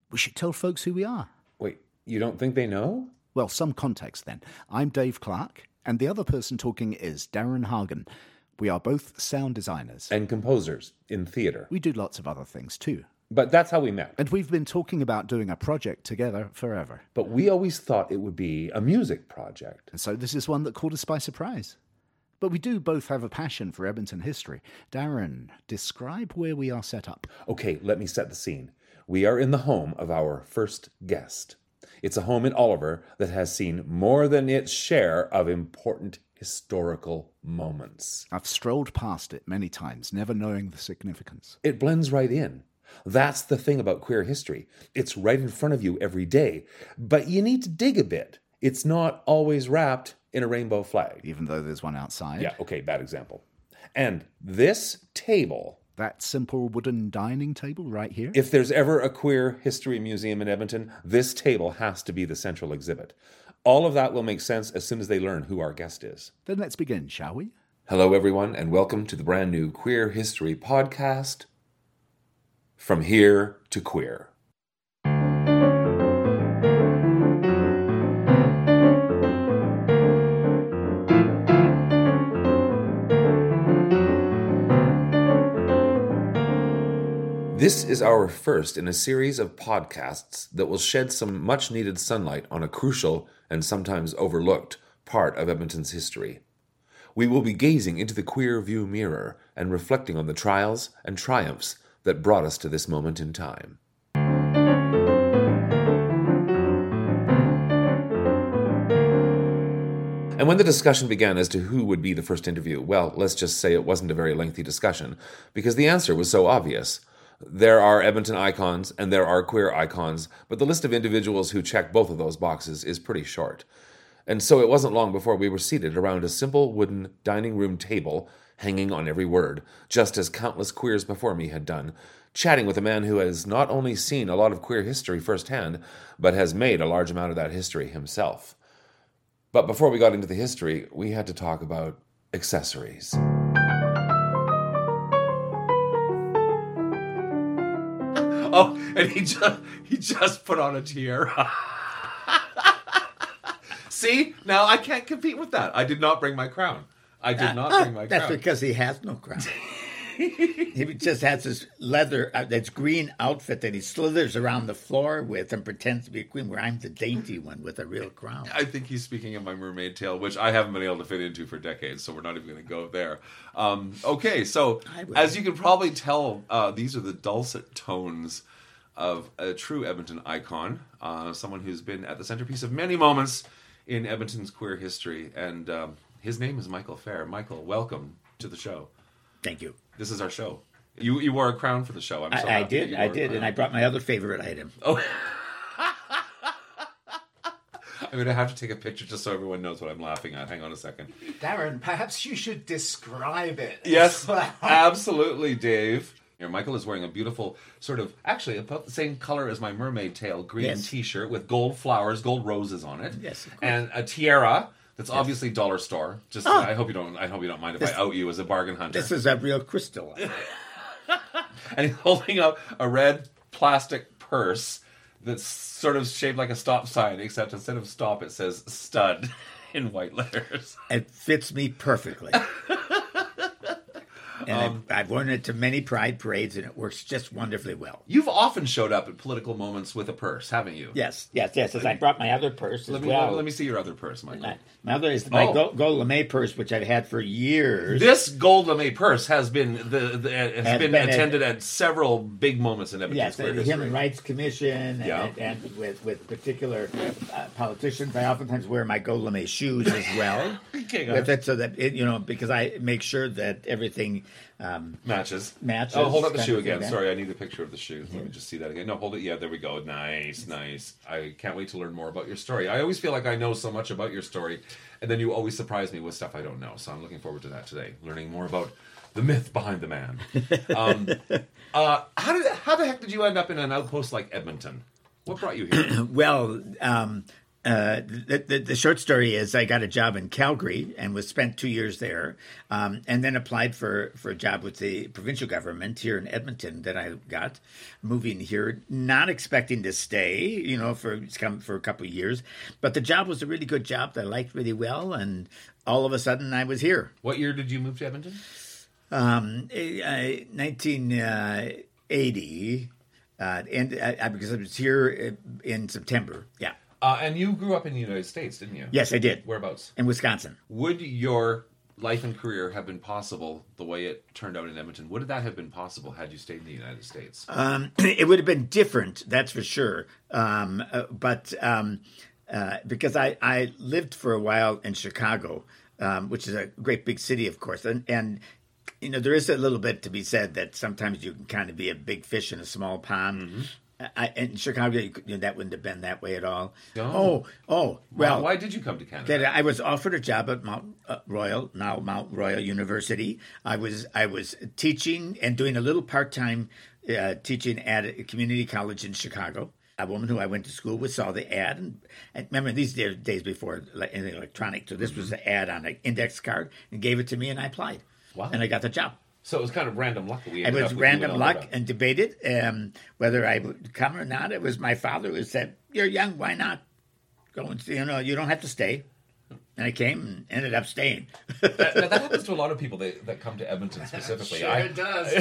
We should tell folks who we are. Wait, you don't think they know? Well, some context then. I'm Dave Clark, and the other person talking is Darren Hagen. We are both sound designers. And composers in theater. We do lots of other things too. But that's how we met. And we've been talking about doing a project together forever. But we always thought it would be a music project. And so this is one that caught us by surprise. But we do both have a passion for Edmonton history. Darren, describe where we are set up. Okay, let me set the scene. We are in the home of our first guest. It's a home in Oliver that has seen more than its share of important historical moments. I've strolled past it many times, never knowing the significance. It blends right in. That's the thing about queer history. It's right in front of you every day, but you need to dig a bit. It's not always wrapped in a rainbow flag. Even though there's one outside. Yeah, okay, bad example. And this table... That simple wooden dining table right here? If there's ever a queer history museum in Edmonton, this table has to be the central exhibit. All of that will make sense as soon as they learn who our guest is. Then let's begin, shall we? Hello, everyone, and welcome to the brand new Queer History Podcast, From Here to Queer. This is our first in a series of podcasts that will shed some much-needed sunlight on a crucial and sometimes overlooked part of Edmonton's history. We will be gazing into the queer view mirror and reflecting on the trials and triumphs that brought us to this moment in time. And when the discussion began as to who would be the first interview, well, let's just say it wasn't a very lengthy discussion, because the answer was so obvious. There are Edmonton icons and there are queer icons, but the list of individuals who check both of those boxes is pretty short. And so it wasn't long before we were seated around a simple wooden dining room table, hanging on every word, just as countless queers before me had done, chatting with a man who has not only seen a lot of queer history firsthand, but has made a large amount of that history himself. But before we got into the history, we had to talk about accessories. Oh, and he just put on a tiara. See? Now I can't compete with that. I did not bring my crown. That's because he has no crown. He just has this leather, that's green outfit that he slithers around the floor with and pretends to be a queen, where I'm the dainty one with a real crown. I think he's speaking of my mermaid tail, which I haven't been able to fit into for decades, so we're not even going to go there. Okay, so as you can probably tell, these are the dulcet tones of a true Edmonton icon, someone who's been at the centerpiece of many moments in Edmonton's queer history, and his name is Michael Fair. Michael, welcome to the show. Thank you. This is our show. You wore a crown for the show. I did, and I brought my other favorite item. Oh. I'm going to have to take a picture just so everyone knows what I'm laughing at. Hang on a second. Darren, perhaps you should describe it. Yes, absolutely, Dave. Here, Michael is wearing a beautiful, sort of, actually about the same color as my mermaid tail green T-shirt with gold flowers, gold roses on it. Yes, of course. And a tiara. That's obviously dollar store. Just I hope you don't mind if I out you as a bargain hunter. This is a real crystal. And he's holding up a red plastic purse that's sort of shaped like a stop sign, except instead of stop it says stud in white letters. It fits me perfectly. And I've worn it to many pride parades, and it works just wonderfully well. You've often showed up at political moments with a purse, haven't you? Yes. As I brought my other purse as well. Let me see your other purse, Michael. My other is my gold lame purse, which I've had for years. This gold lame purse has been attended at several big moments in Edmonton's queer history. The Human Rights Commission, and with particular politicians. I oftentimes wear my gold lame shoes as well with it, so that because I make sure that everything matches. Oh, hold up the shoe again. Sorry, I need a picture of the shoe. Let me just see that again. No, hold it. Yeah, there we go. Nice. I can't wait to learn more about your story. I always feel like I know so much about your story, and then you always surprise me with stuff I don't know. So I'm looking forward to that today, learning more about the myth behind the man. How the heck did you end up in an outpost like Edmonton? What brought you here? Well, The short story is I got a job in Calgary and was spent 2 years there, and then applied for a job with the provincial government here in Edmonton that I got, moving here, not expecting to stay, for a couple of years. But the job was a really good job that I liked really well, and all of a sudden I was here. What year did you move to Edmonton? 1980, and because I was here in September. Yeah. And you grew up in the United States, didn't you? Yes, I did. Whereabouts? In Wisconsin. Would your life and career have been possible the way it turned out in Edmonton? Would that have been possible had you stayed in the United States? It would have been different, that's for sure. But because I lived for a while in Chicago, which is a great big city, of course, and there is a little bit to be said that sometimes you can kind of be a big fish in a small pond. Mm-hmm. In Chicago, that wouldn't have been that way at all. No. Oh, well. Why did you come to Canada? I was offered a job at Mount Royal, now Mount Royal University. I was teaching and doing a little part-time teaching at a community college in Chicago. A woman who I went to school with saw the ad, and remember these days before anything electronic, so this was an ad on an index card, and gave it to me, and I applied. Wow. And I got the job. So it was kind of random luck that we ended up with. It was random luck and debated whether I would come or not. It was my father who said, "You're young, why not? Go and see, you don't have to stay." And I came and ended up staying. Now, that happens to a lot of people that come to Edmonton specifically. Sure it does.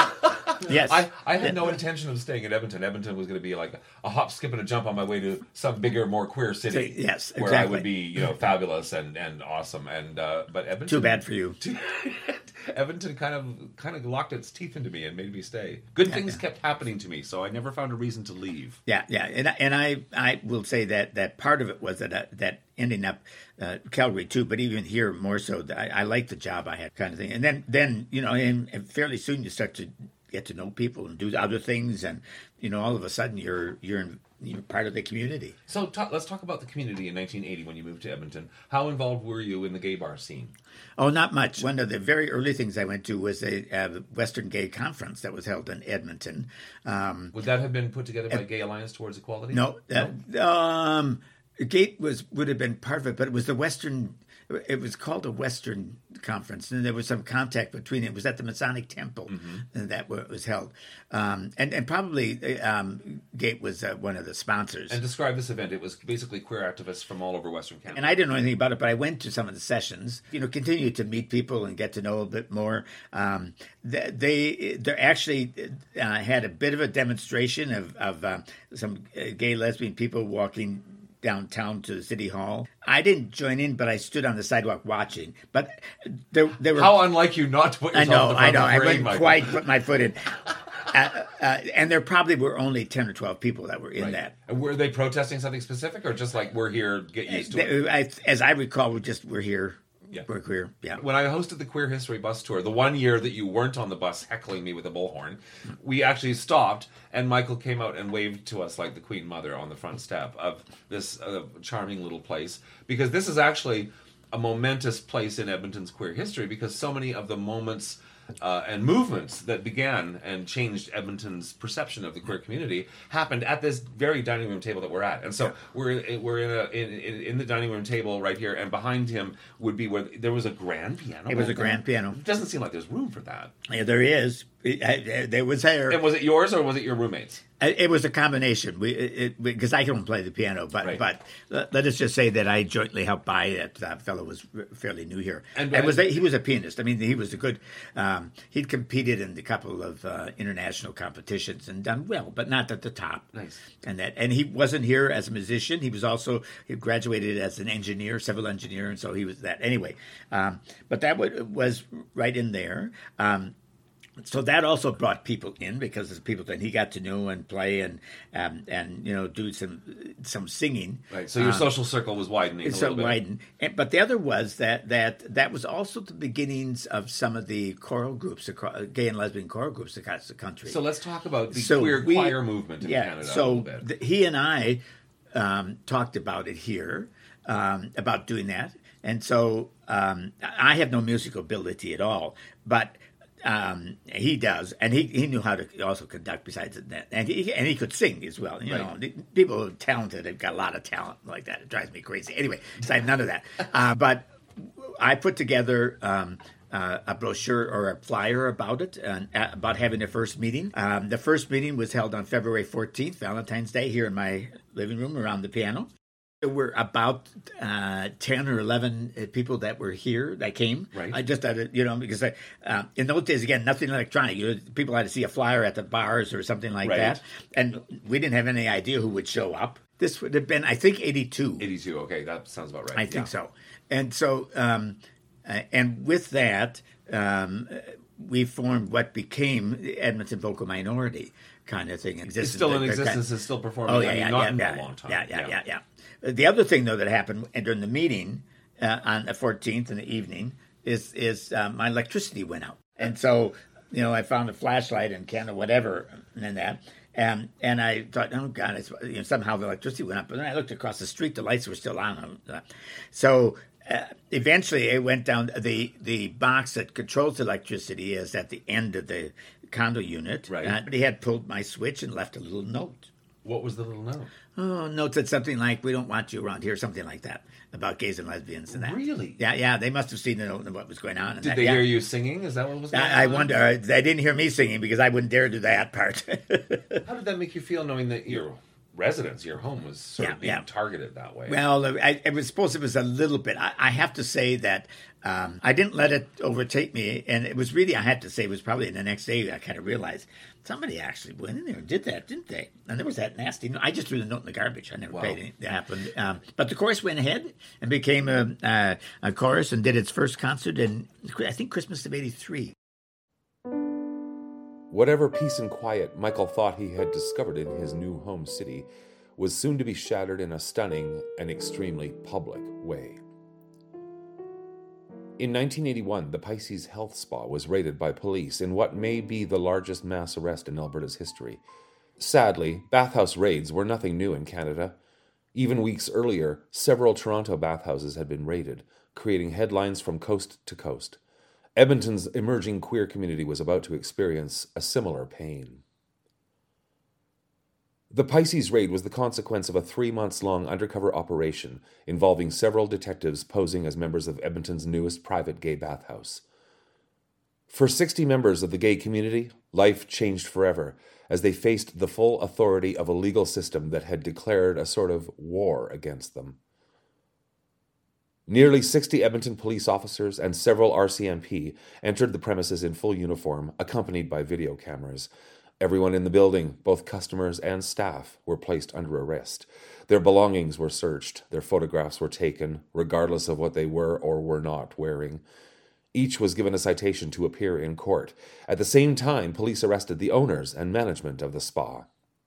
Yes. I had no intention of staying at Edmonton. Edmonton was going to be like a hop, skip, and a jump on my way to some bigger, more queer city. Yes, exactly. Where I would be, fabulous and awesome. But Edmonton. Too bad for you. Edmonton kind of locked its teeth into me and made me stay. Good things kept happening to me, so I never found a reason to leave. Yeah, and I will say that part of it was that ending up Calgary too, but even here more so. I liked the job I had, kind of thing. And then and fairly soon you start to get to know people and do other things, and all of a sudden you're part of the community. So let's talk about the community in 1980 when you moved to Edmonton. How involved were you in the gay bar scene? Oh, not much. One of the very early things I went to was a Western Gay Conference that was held in Edmonton. Would that have been put together by Gay Alliance Towards Equality? No. Gate would have been part of it, but it was the Western. It was called a Western Conference, and there was some contact between it. It was at the Masonic Temple, and that where it was held. And probably Gate was one of the sponsors. And describe this event. It was basically queer activists from all over Western Canada. And I didn't know anything about it, but I went to some of the sessions. Continued to meet people and get to know a bit more. They actually had a bit of a demonstration of some gay lesbian people walking downtown to the city hall. I didn't join in, but I stood on the sidewalk watching. But there were. How unlike you not to put yourself in the front of the I parade, wouldn't Michael. quite put my foot in. And there probably were only 10 or 12 people that were in that. And were they protesting something specific, or just like, we're here, get used to it? As I recall, we're here. Yeah. We're queer, yeah. When I hosted the Queer History Bus Tour, the one year that you weren't on the bus heckling me with a bullhorn, we actually stopped, and Michael came out and waved to us like the Queen Mother on the front step of this charming little place, because this is actually a momentous place in Edmonton's queer history, because so many of the moments and movements that began and changed Edmonton's perception of the queer community happened at this very dining room table that we're at. And so we're in the dining room table right here, and behind him would be where there was a grand piano. It was a grand piano. It doesn't seem like there's room for that. Yeah, there is. There was there. And was it yours or was it your roommates? It was a combination. Because I don't play the piano, but let us just say that I jointly helped buy it. That fellow was fairly new here, and he was a pianist. I mean, he was a good. He'd competed in a couple of international competitions and done well, but not at the top. Nice. And he wasn't here as a musician. He graduated as an engineer, civil engineer, and so he was that anyway. But that was right in there. So that also brought people in, because of people that he got to know and play and do some singing. Right. So your social circle was widening a little bit. Widened. But the other was that was also the beginnings of some of the choral groups, gay and lesbian choral groups across the country. So let's talk about the queer choir movement in Canada a little bit. He and I talked about it here, about doing that. And so I have no musical ability at all, but He does, and he knew how to also conduct besides that, and he could sing as well. You know, people who are talented have got a lot of talent like that. It drives me crazy. Anyway, so I have none of that. But I put together a brochure or a flyer about it, about having a first meeting. The first meeting was held on February 14th, Valentine's Day, here in my living room around the piano. There were about 10 or 11 people that were here that came. Right. I just had because in those days, again, nothing electronic. People had to see a flyer at the bars or something like that. And we didn't have any idea who would show up. This would have been, I think, 82. 82, okay, that sounds about right. I think so. And so, and with that, we formed what became the Edmonton Vocal Minority kind of thing. It's still in existence. It's still performing. Oh, yeah, not in a long time. Yeah. The other thing, though, that happened during the meeting on the 14th in the evening is my electricity went out. And so, I found a flashlight and can of whatever and that. And I thought, oh, God, somehow the electricity went up. But then I looked across the street, the lights were still on. So eventually it went down. The box that controls the electricity is at the end of the condo unit. Right. But he had pulled my switch and left a little note. What was the little note? Oh, note said something like, "We don't want you around here," something like that, about gays and lesbians and that. Really? Yeah. They must have seen the note and what was going on. Did they hear you singing? Is that what was going on? I wonder. They didn't hear me singing because I wouldn't dare do that part. How did that make you feel, knowing that your residence, your home, was sort of being targeted that way? Well, it was a little bit. I have to say that I didn't let it overtake me, and it was really, I had to say, it was probably the next day I kind of realized somebody actually went in there and did that, didn't they? And there was that nasty note. I just threw the note in the garbage. I never paid anything that happened. But the chorus went ahead and became a chorus and did its first concert in, I think, Christmas of '83. Whatever peace and quiet Michael thought he had discovered in his new home city was soon to be shattered in a stunning and extremely public way. In 1981, the Pisces Health Spa was raided by police in what may be the largest mass arrest in Alberta's history. Sadly, bathhouse raids were nothing new in Canada. Even weeks earlier, several Toronto bathhouses had been raided, creating headlines from coast to coast. Edmonton's emerging queer community was about to experience a similar pain. The Pisces raid was the consequence of a 3-month-long undercover operation involving several detectives posing as members of Edmonton's newest private gay bathhouse. For 60 members of the gay community, life changed forever as they faced the full authority of a legal system that had declared a sort of war against them. Nearly 60 Edmonton police officers and several RCMP entered the premises in full uniform, accompanied by video cameras. Everyone in the building, both customers and staff, were placed under arrest. Their belongings were searched. Their photographs were taken, regardless of what they were or were not wearing. Each was given a citation to appear in court. At the same time, police arrested the owners and management of the spa.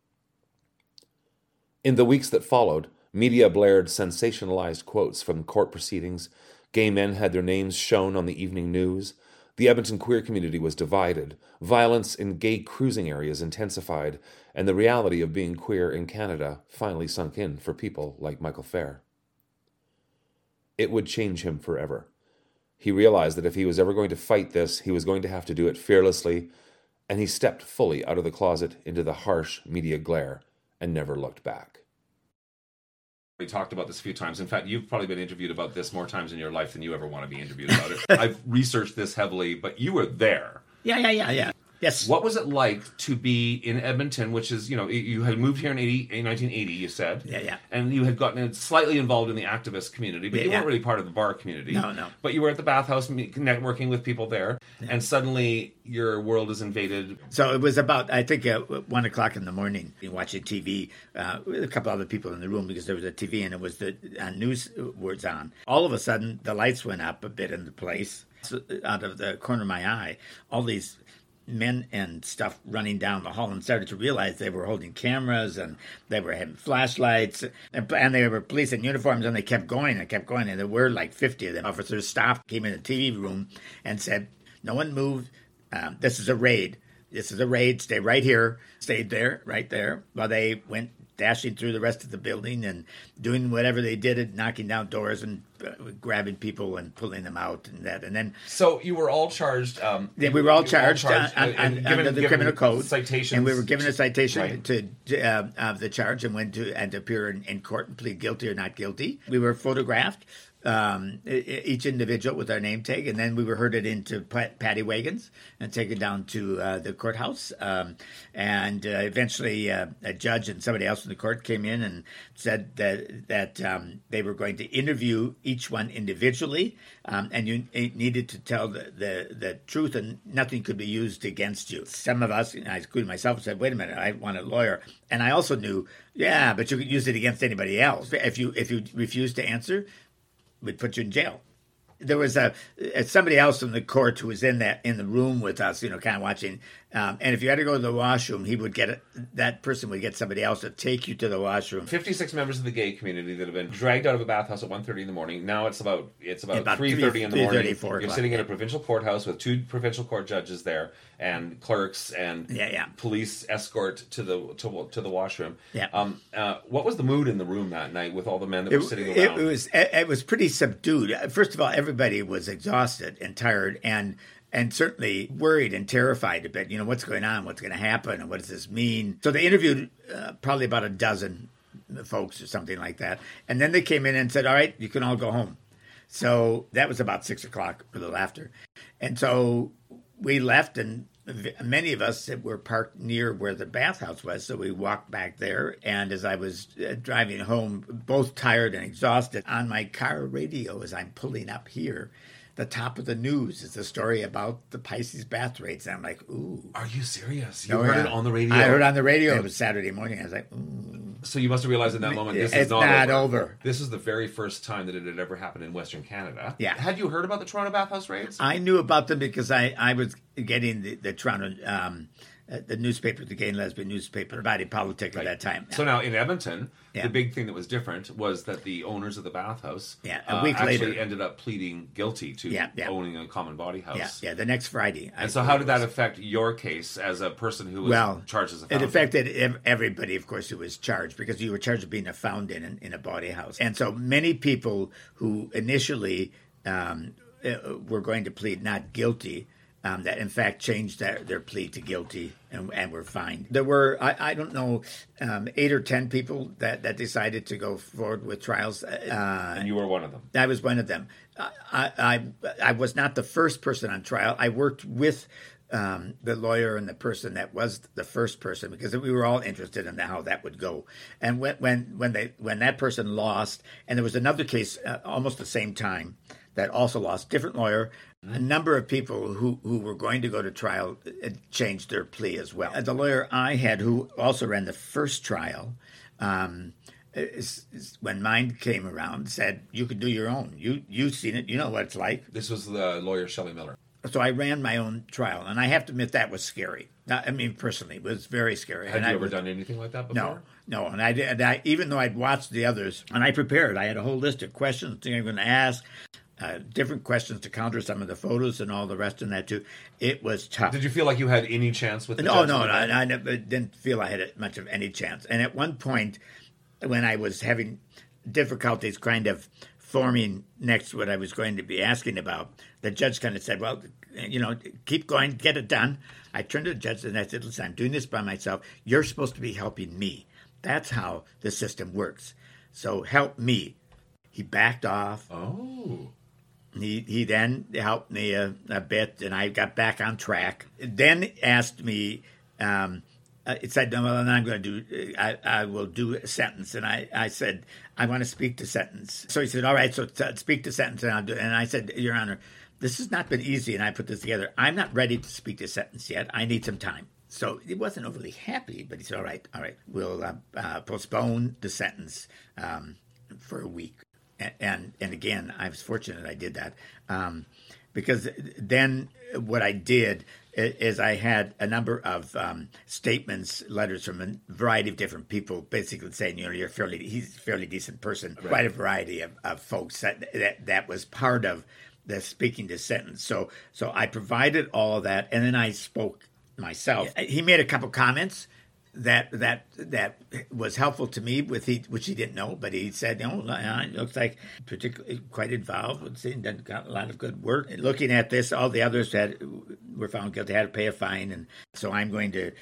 In the weeks that followed, media blared sensationalized quotes from court proceedings. Gay men had their names shown on the evening news. The Edmonton queer community was divided. Violence in gay cruising areas intensified, and the reality of being queer in Canada finally sunk in for people like Michael Fair. It would change him forever. He realized that if he was ever going to fight this, he was going to have to do it fearlessly, and he stepped fully out of the closet into the harsh media glare and never looked back. We talked about this a few times. In fact, you've probably been interviewed about this more times in your life than you ever want to be interviewed about it. I've researched this heavily, but you were there. Yeah. Yes. What was it like to be in Edmonton, which is, you had moved here in 1980, you said. Yeah. And you had gotten slightly involved in the activist community, but you weren't really part of the bar community. No. But you were at the bathhouse networking with people there, and suddenly your world is invaded. So it was about, I think, 1 o'clock in the morning, watching TV with a couple other people in the room because there was a TV and it was the news words on. All of a sudden, the lights went up a bit in the place. So out of the corner of my eye, all these men and stuff running down the hall and started to realize they were holding cameras and they were having flashlights and they were police in uniforms, and they kept going and there were like 50 of them. Officers stopped, came in the TV room and said, "No one moved. This is a raid. Stay right here." Stayed there, right there, while they went dashing through the rest of the building and doing whatever they did, at knocking down doors and grabbing people and pulling them out and that. And then, so you were all charged. We were all charged under the criminal code. Citations, and we were given a citation right. to the charge and went to appear in court and plead guilty or not guilty. We were photographed, each individual with our name tag, and then we were herded into paddy wagons and taken down to the courthouse. And eventually, a judge and somebody else in the court came in and said that they were going to interview each one individually, and you needed to tell the truth, and nothing could be used against you. Some of us, including myself, said, "Wait a minute, I want a lawyer," and I also knew, yeah, but you could use it against anybody else if you refused to answer. We'd put you in jail. There was somebody else in the court who was in the room with us, kind of watching. And if you had to go to the washroom, that person would get somebody else to take you to the washroom. 56 members of the gay community that have been dragged out of a bathhouse at 1:30 in the morning. Now it's about 3:30 in the morning. 4 o'clock. You're sitting in a provincial courthouse with 2 provincial court judges there and clerks and police escort to the washroom. Yeah. What was the mood in the room that night with all the men that were sitting around? It was pretty subdued. First of all, everybody was exhausted and tired and certainly worried and terrified a bit. What's going on? What's going to happen? And what does this mean? So they interviewed probably about a dozen folks or something like that. And then they came in and said, all right, you can all go home. So that was about 6 o'clock, a little after. And so we left, and many of us were parked near where the bathhouse was. So we walked back there. And as I was driving home, both tired and exhausted, on my car radio as I'm pulling up here, the top of the news is a story about the Pisces bath rates. And I'm like, ooh. Are you serious? You heard it on the radio? I heard it on the radio. It was Saturday morning. I was like, ooh. So you must have realized in that moment, this is not over. This is the very first time that it had ever happened in Western Canada. Yeah. Had you heard about the Toronto bathhouse raids? I knew about them because I was getting the Toronto the newspaper, the gay and lesbian newspaper, Body Politic at that time. So now in Edmonton, the big thing that was different was that the owners of the bathhouse a week actually later ended up pleading guilty to owning a common body house. The next Friday. And so how did that affect your case as a person who was charged as a founding? It affected everybody, of course, who was charged, because you were charged with being a founding in a body house. And so many people who initially were going to plead not guilty, that in fact changed their plea to guilty and were fined. There were, I don't know, 8 or 10 people that decided to go forward with trials. And you were one of them. I was one of them. I was not the first person on trial. I worked with the lawyer and the person that was the first person, because we were all interested in how that would go. And when that person lost, and there was another case almost the same time that also lost, different lawyer, a number of people who were going to go to trial changed their plea as well. The lawyer I had, who also ran the first trial, when mine came around, said, you could do your own. You've seen it. You know what it's like. This was the lawyer Shelley Miller. So I ran my own trial, and I have to admit that was scary. I mean, personally, it was very scary. Had you ever done anything like that before? No. And I even though I'd watched the others, and I prepared, I had a whole list of questions I'm going to ask, different questions to counter some of the photos and all the rest in that too. It was tough. Did you feel like you had any chance with the No, I never, didn't feel I had much of any chance. And at one point, when I was having difficulties kind of forming next what I was going to be asking about, the judge kind of said, well, keep going, get it done. I turned to the judge and I said, listen, I'm doing this by myself. You're supposed to be helping me. That's how the system works. So help me. He backed off. Oh. He then helped me a bit, and I got back on track. Then asked me, it said, well, then I'm going to do, I will do a sentence. And I said, I want to speak to sentence. So he said, all right, so speak to sentence, and I'll do it. And I said, Your Honor, this has not been easy, and I put this together. I'm not ready to speak to sentence yet. I need some time. So he wasn't overly happy, but he said, all right, we'll postpone the sentence for a week. And again, I was fortunate I did that, because then what I did is I had a number of statements, letters from a variety of different people, basically saying, he's a fairly decent person. Right. Quite a variety of folks that was part of the speaking to sentence. So I provided all of that, and then I spoke myself. He made a couple comments that was helpful to me, which he didn't know, but he said, it looks like particularly quite involved. Got a lot of good work. Looking at this, all the others were found guilty, had to pay a fine, and so I'm going to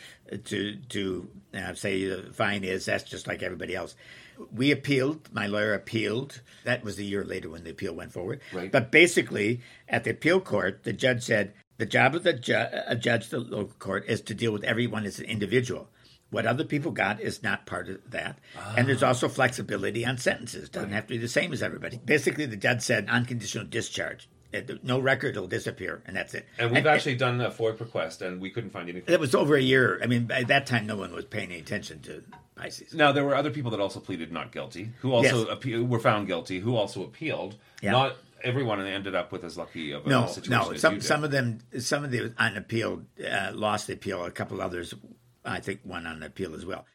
say the fine is that's just like everybody else. We appealed. My lawyer appealed. That was a year later when the appeal went forward. Right. But basically, at the appeal court, the judge said the job of a judge, the local court, is to deal with everyone as an individual. What other people got is not part of that. And there's also flexibility on sentences. Doesn't have to be the same as everybody. Basically, the judge said unconditional discharge. No record will disappear, and that's it. And we've actually done a FOIA request, and we couldn't find anything. It was over a year. I mean, by that time, no one was paying any attention to Pisces. Now, there were other people that also pleaded not guilty, who also were found guilty, who also appealed. Yeah. Not everyone ended up with as lucky of a situation as you did. Some of them on appeal lost the appeal. A couple others, I think, won on appeal as well.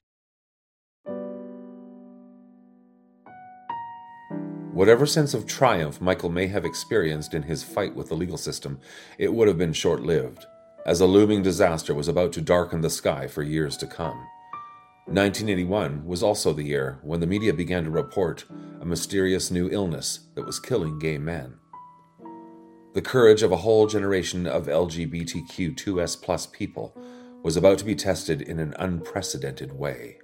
Whatever sense of triumph Michael may have experienced in his fight with the legal system, it would have been short-lived, as a looming disaster was about to darken the sky for years to come. 1981 was also the year when the media began to report a mysterious new illness that was killing gay men. The courage of a whole generation of LGBTQ2S+ people was about to be tested in an unprecedented way.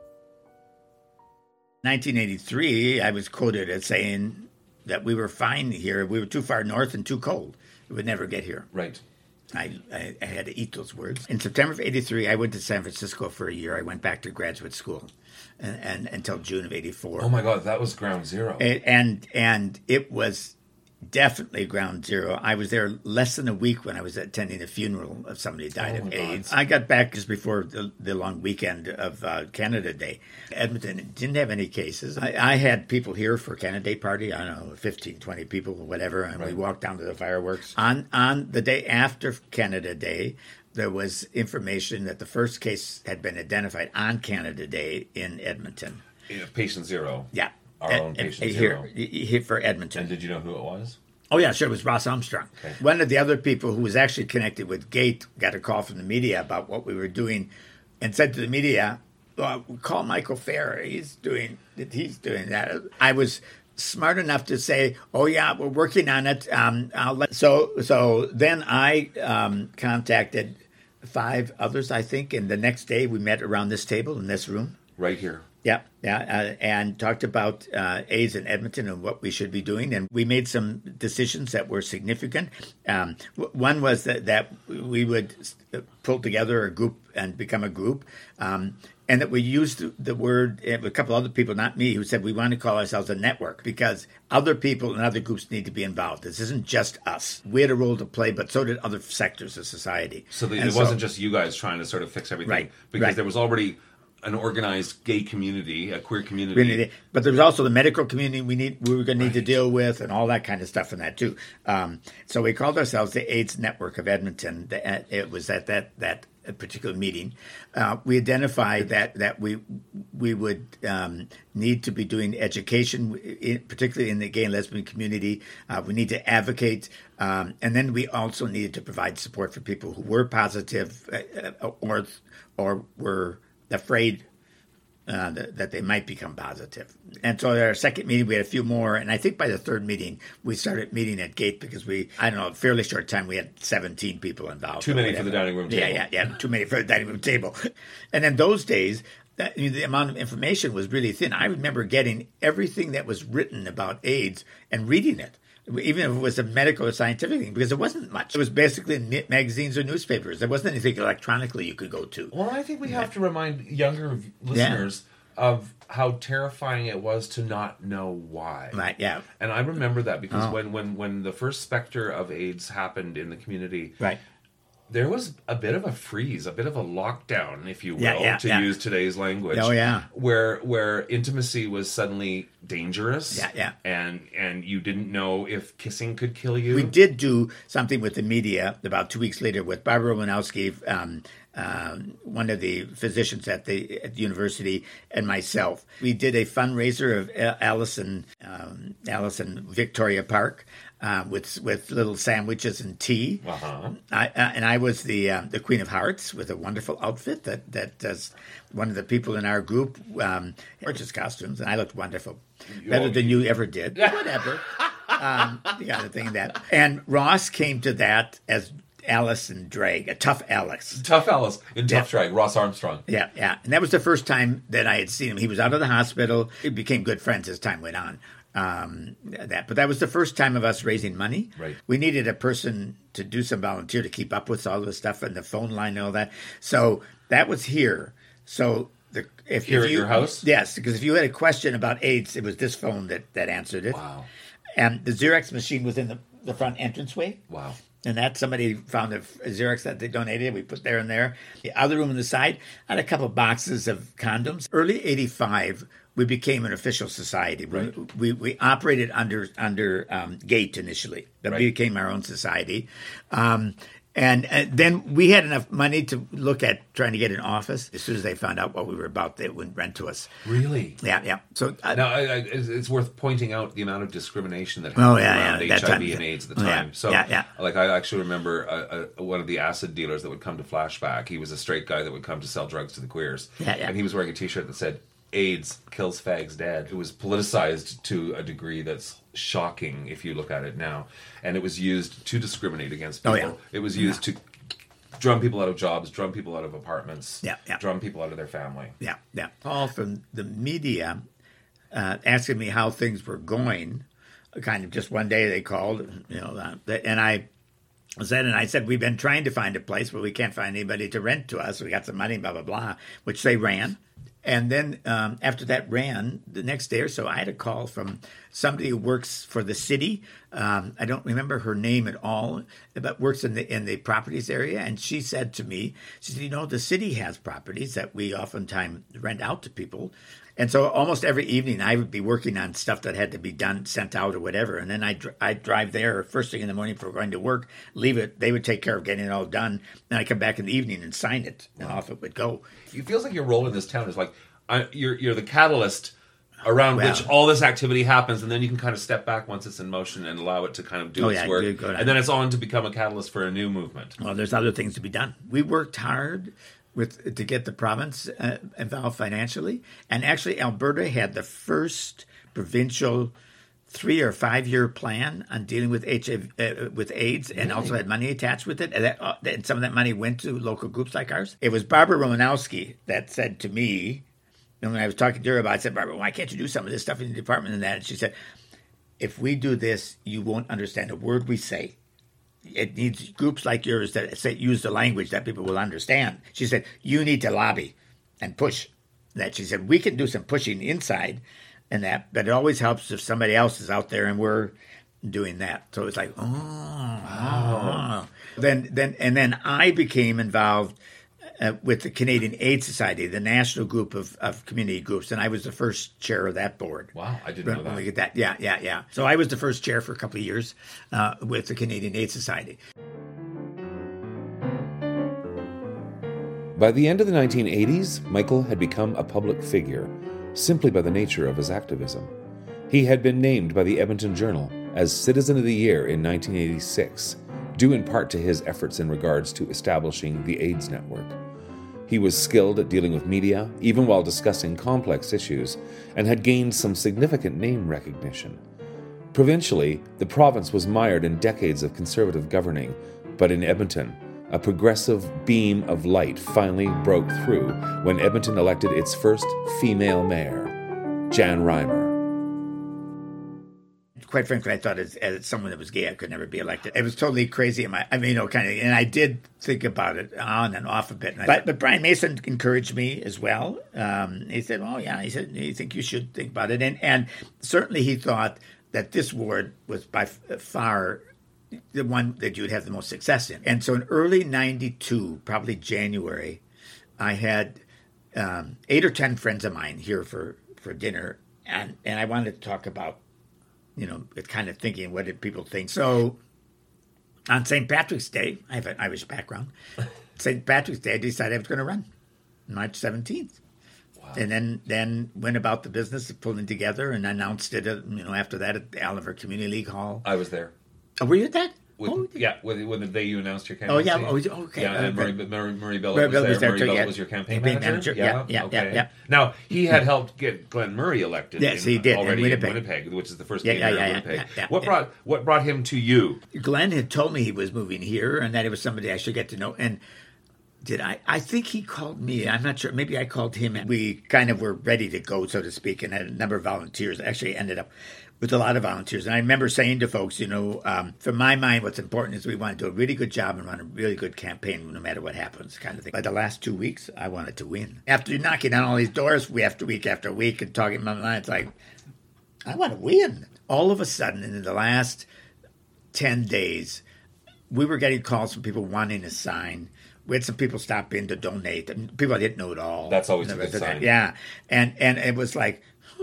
1983, I was quoted as saying that we were fine here. We were too far north and too cold. We would never get here. Right. I had to eat those words. In September of 83, I went to San Francisco for a year. I went back to graduate school and until June of 84. Oh, my God, that was ground zero. And it was definitely ground zero. I was there less than a week when I was attending a funeral of somebody who died of AIDS. I got back just before the long weekend of Canada Day. Edmonton didn't have any cases. I had people here for Canada Day party, I don't know, 15, 20 people, whatever, and we walked down to the fireworks. On the day after Canada Day, there was information that the first case had been identified on Canada Day in Edmonton. Patient zero. Yeah. Our own patient zero. Here for Edmonton. And did you know who it was? Oh, yeah, sure. It was Ross Armstrong. Okay. One of the other people who was actually connected with GATE got a call from the media about what we were doing and said to the media, well, call Michael Fair. He's doing that. I was smart enough to say, oh, yeah, we're working on it. So then I contacted 5 others, I think, and the next day we met around this table in this room. Right here. Yeah, and talked about AIDS in Edmonton and what we should be doing. And we made some decisions that were significant. One was that we would pull together a group and become a group. And that we used the word, a couple other people, not me, who said we want to call ourselves a network because other people and other groups need to be involved. This isn't just us. We had a role to play, but so did other sectors of society. So it wasn't just you guys trying to sort of fix everything. Right. Because there was already an organized gay community, a queer community. But there was also the medical community we were going to need to deal with and all that kind of stuff in that too. So we called ourselves the AIDS Network of Edmonton. It was at that particular meeting. We identified that we would need to be doing education, particularly in the gay and lesbian community. We need to advocate. And then we also needed to provide support for people who were positive or were afraid that they might become positive. And so at our second meeting, we had a few more. And I think by the third meeting, we started meeting at GATE because a fairly short time, we had 17 people involved. Too many for the dining room table. Yeah, too many for the dining room table. And in those days, the amount of information was really thin. I remember getting everything that was written about AIDS and reading it, even if it was a medical or scientific thing, because there wasn't much. It was basically in magazines or newspapers. There wasn't anything electronically you could go to. Well, I think we have to remind younger listeners of how terrifying it was to not know why. Right, yeah. And I remember that because when the first specter of AIDS happened in the community, right, there was a bit of a freeze, a bit of a lockdown, if you will, use today's language. Oh, yeah. Where intimacy was suddenly dangerous. Yeah. And you didn't know if kissing could kill you. We did do something with the media about 2 weeks later with Barbara Winowski one of the physicians at the university, and myself. We did a fundraiser of Alice in Victoria Park with little sandwiches and tea. Uh-huh. I was the Queen of Hearts with a wonderful outfit that does one of the people in our group gorgeous costumes, and I looked wonderful, better than you ever did. Whatever. The other thing that, and Ross came to that as Alice in drag, a tough Alice. Tough Alice in tough drag, Ross Armstrong. Yeah. And that was the first time that I had seen him. He was out of the hospital. We became good friends as time went on. But that was the first time of us raising money. Right. We needed a person to do some volunteer to keep up with all the stuff and the phone line and all that. So that was here. So if Here at your house? Yes, because if you had a question about AIDS, it was this phone that answered it. Wow. And the Xerox machine was in the front entranceway. Wow. And that somebody found a Xerox that they donated. We put there and there. The other room on the side had a couple of boxes of condoms. Early '85, we became an official society. Right. We operated under GATE initially. Then we became our own society. And then we had enough money to look at trying to get an office. As soon as they found out what we were about, they wouldn't rent to us. Really? Yeah. So now, it's worth pointing out the amount of discrimination that happened around HIV and AIDS at the time. Like, I actually remember one of the acid dealers that would come to Flashback. He was a straight guy that would come to sell drugs to the queers. And he was wearing a T-shirt that said, AIDS kills fags dead. It was politicized to a degree that's shocking if you look at it now. And it was used to discriminate against people. It was used to drum people out of jobs, drum people out of apartments, drum people out of their family. All from the media asking me how things were going. Kind of just one day they called, and I said, we've been trying to find a place, but we can't find anybody to rent to us. We got some money, blah, blah, blah, which they ran. And then after that ran, the next day or so, I had a call from somebody who works for the city. I don't remember her name at all, but works in the properties area. And she said to me, she said, the city has properties that we oftentimes rent out to people. And so almost every evening I would be working on stuff that had to be done, sent out or whatever. And then I'd drive there first thing in the morning for going to work, leave it. They would take care of getting it all done. Then I'd come back in the evening and sign it, and off it would go. It feels like your role in this town is like you're the catalyst around which all this activity happens, and then you can kind of step back once it's in motion and allow it to kind of do its work. And then it's on to become a catalyst for a new movement. Well, there's other things to be done. We worked hard to get the province involved financially. And actually, Alberta had the first provincial 3 or 5 year plan on dealing with with AIDS, and also had money attached with it. And some of that money went to local groups like ours. It was Barbara Romanowski that said to me, and when I was talking to her about it, I said, Barbara, why can't you do some of this stuff in the department and that? And she said, if we do this, you won't understand a word we say. It needs groups like yours that use the language that people will understand. She said, you need to lobby and push that. She said, we can do some pushing inside and that, but it always helps if somebody else is out there and we're doing that. So it's like, Then I became involved with the Canadian AIDS Society, the national group of community groups, and I was the first chair of that board. Wow, I didn't know that. We get that. Yeah. So I was the first chair for a couple of years with the Canadian AIDS Society. By the end of the 1980s, Michael had become a public figure, simply by the nature of his activism. He had been named by the Edmonton Journal as Citizen of the Year in 1986, due in part to his efforts in regards to establishing the AIDS Network. He was skilled at dealing with media, even while discussing complex issues, and had gained some significant name recognition. Provincially, the province was mired in decades of conservative governing, but in Edmonton, a progressive beam of light finally broke through when Edmonton elected its first female mayor, Jan Reimer. Quite frankly, I thought as someone that was gay, I could never be elected. It was totally crazy. And I did think about it on and off a bit. But Brian Mason encouraged me as well. He said, he said, you think you should think about it. And certainly he thought that this ward was by far the one that you would have the most success in. And so in early 92, probably January, I had 8 or 10 friends of mine here for dinner. And I wanted to talk about kind of thinking, what did people think? So on St. Patrick's Day, I have an Irish background, St. Patrick's Day, I decided I was going to run March 17th. Wow. And then went about the business of pulling together and announced it, after that at the Oliver Community League Hall. I was there. Oh, were you at that? When the day you announced your campaign. Oh, yeah. Okay. Yeah, and Murray Billett was there. Murray Billett was your campaign manager? Yeah. Now, he had helped get Glenn Murray elected. Yes, he did. Already in Winnipeg, which is the first mayor of Winnipeg. What brought him to you? Glenn had told me he was moving here and that it was somebody I should get to know. And did I? I think he called me. I'm not sure. Maybe I called him. And we kind of were ready to go, so to speak, and had a number of volunteers. Actually ended up with a lot of volunteers. And I remember saying to folks, from my mind, what's important is we want to do a really good job and run a really good campaign no matter what happens, kind of thing. By the last 2 weeks, I wanted to win. After knocking on all these doors week after week and talking in my mind, it's like, I want to win. All of a sudden, in the last 10 days, we were getting calls from people wanting a sign. We had some people stop in to donate. People I didn't know at all. That's always a good sign. Yeah. And it was like,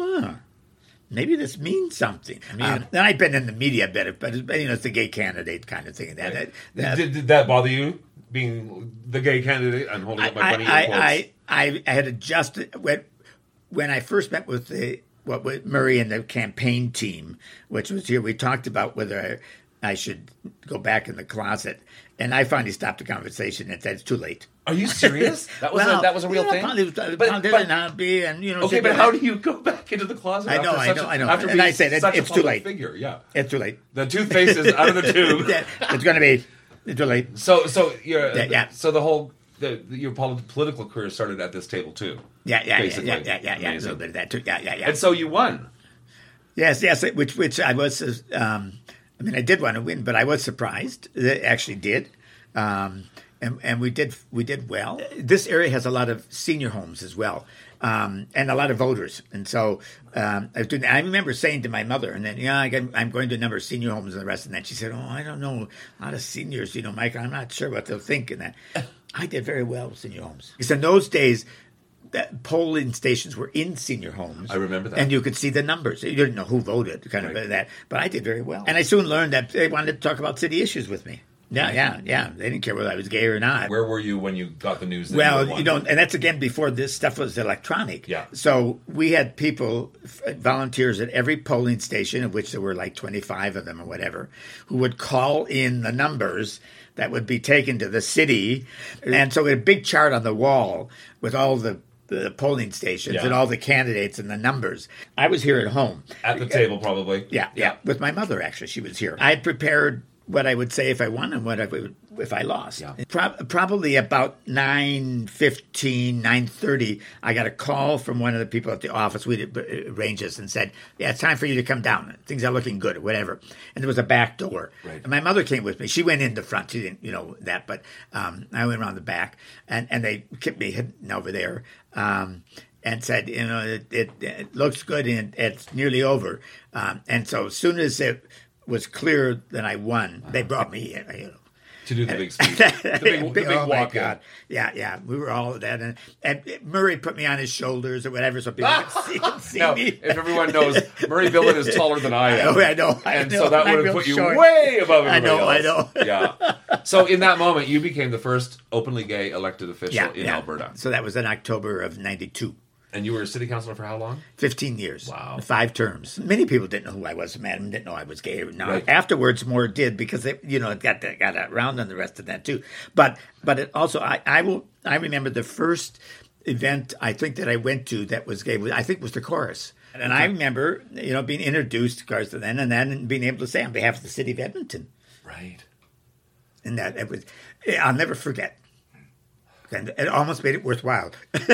maybe this means something. Then I've been in the media a bit, but it's the gay candidate kind of thing. Right. Did that bother you, being the gay candidate? I'm holding up my bunny quotes. I had adjusted when I first met with Murray and the campaign team, which was here. We talked about whether I should go back in the closet, and I finally stopped the conversation and said it's too late. Are you serious? That was a real thing. Okay, but how do you go back into the closet? I know. And I said it's too late. Figure, yeah, it's too late. The toothpaste is out of the tube. It's going to be too late. So the whole your political career started at this table too. Yeah. A little bit of that too. Yeah. And so you won. Yes. Which I was. I did want to win, but I was surprised. It actually did. And we did well. This area has a lot of senior homes as well, and a lot of voters. And so I remember saying to my mother, and then I'm going to a number of senior homes and the rest of that. She said, "Oh, I don't know, a lot of seniors, Mike. I'm not sure what they'll think." And that I did very well with senior homes because in those days, polling stations were in senior homes. I remember that. And you could see the numbers. You didn't know who voted, kind of that. But I did very well. And I soon learned that they wanted to talk about city issues with me. Yeah. They didn't care whether I was gay or not. Where were you when you got the news that you won? And that's again before this stuff was electronic. Yeah. So we had people, volunteers at every polling station, of which there were like 25 of them or whatever, who would call in the numbers that would be taken to the city. And so we had a big chart on the wall with all the polling stations and all the candidates and the numbers. I was here at home. At the table, probably. Yeah. With my mother, actually. She was here. I had prepared what I would say if I won and what if I lost. Yeah. Probably about 9:15, 9:30, I got a call from one of the people at the office. We'd arranged this and said, it's time for you to come down. Things are looking good or whatever. And there was a back door. Right. And my mother came with me. She went in the front. She didn't that, but I went around the back. And they kept me hidden over there. And said, it looks good and it's nearly over. And so as soon as it was clear that I won, they brought me in. To do the big speech. the big oh walk my God. Yeah. We were all of that. And Murray put me on his shoulders or whatever so people could see now, me. If everyone knows, Murray Billett is taller than I am. I know. So that would have put you way above everybody else. I know. Yeah. So in that moment, you became the first openly gay elected official in Alberta. So that was in October of 92. And you were a city councilor for how long? 15 years. Wow. 5 terms. Many people didn't know who I was. Madam didn't know I was gay. No, right. Afterwards, more did because it got around on the rest of that too. But it also, I remember the first event I think that I went to that was gay. I think was the chorus. And I remember, being introduced, of course, to then and then being able to say on behalf of the city of Edmonton. Right. And that it was, I'll never forget. And it almost made it worthwhile.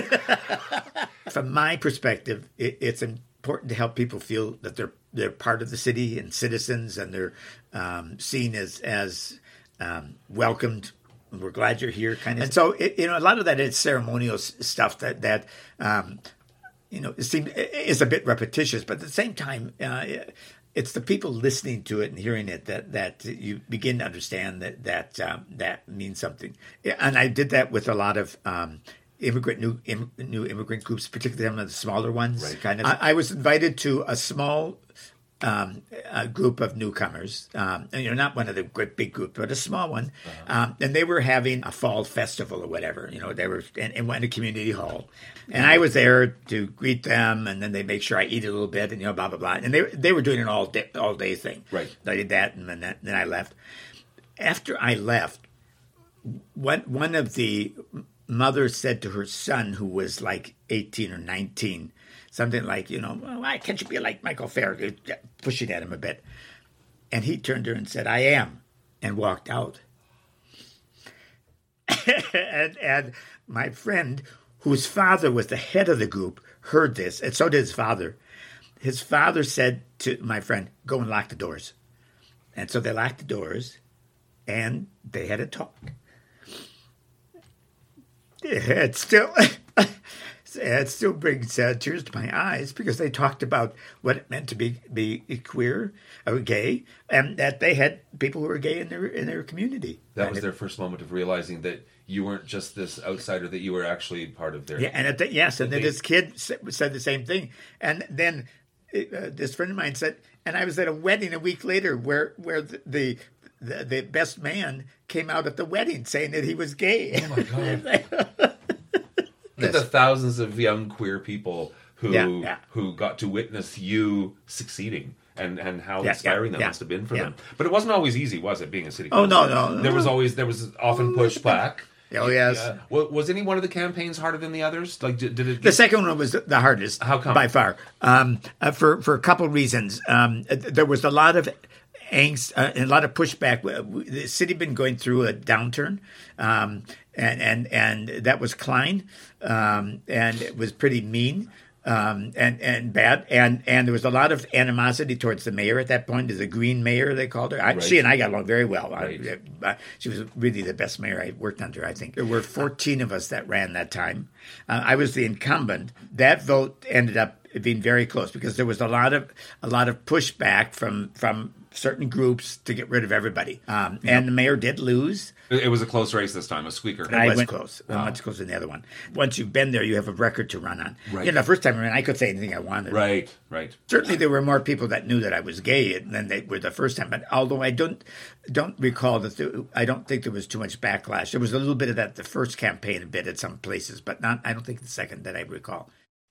From my perspective, it's important to help people feel that they're part of the city and citizens, and they're seen as welcomed. We're glad you're here, kind of. And so, a lot of that is ceremonial stuff that it seems is a bit repetitious, but at the same time, it's the people listening to it and hearing it that you begin to understand that means something. And I did that with a lot of new immigrant groups, particularly some of the smaller ones. Right. Kind of. I was invited to a small a group of newcomers, and not one of the great big groups, but a small one, and they were having a fall festival or whatever. They were in a community hall, and I was there to greet them, and then they make sure I eat a little bit, and blah blah blah. And they were doing an all day thing. Right. I did that, and then I left. After I left, one of the mothers said to her son, who was like 18 or 19. Something like, well, why can't you be like Michael Farragut? Pushing at him a bit. And he turned to her and said, I am, and walked out. and my friend, whose father was the head of the group, heard this, and so did his father. His father said to my friend, go and lock the doors. And so they locked the doors, and they had a talk. It's still... It still brings tears to my eyes because they talked about what it meant to be queer or gay, and that they had people who were gay in their community. That was their first moment of realizing that you weren't just this outsider; that you were actually part of their. Yeah, and then this kid said the same thing, and then this friend of mine said, and I was at a wedding a week later where the best man came out at the wedding saying that he was gay. Oh my God. The thousands of young queer people who got to witness you succeeding and how inspiring that must have been for them. But it wasn't always easy, was it, being a city council? Oh, no. There was often pushback. Oh, yes. Was any one of the campaigns harder than the others? Like, did it? The second one was the hardest. How come? By far. For a couple of reasons. There was a lot of angst and a lot of pushback. The city had been going through a downturn, and that was Klein, and it was pretty mean and bad, and there was a lot of animosity towards the mayor at that point. As a green mayor, they called her. She and I got along very well. Right. She was really the best mayor I worked under, I think. There were 14 of us that ran that time. I was the incumbent. That vote ended up being very close because there was a lot of pushback from certain groups to get rid of everybody. And the mayor did lose. It was a close race this time, a squeaker. It was close. Much closer than the other one. Once you've been there, you have a record to run on. Right. The first time around, I could say anything I wanted. Right. Certainly, there were more people that knew that I was gay than they were the first time. But although I don't recall that, I don't think there was too much backlash. There was a little bit of that the first campaign, a bit at some places, but not. I don't think the second that I recall.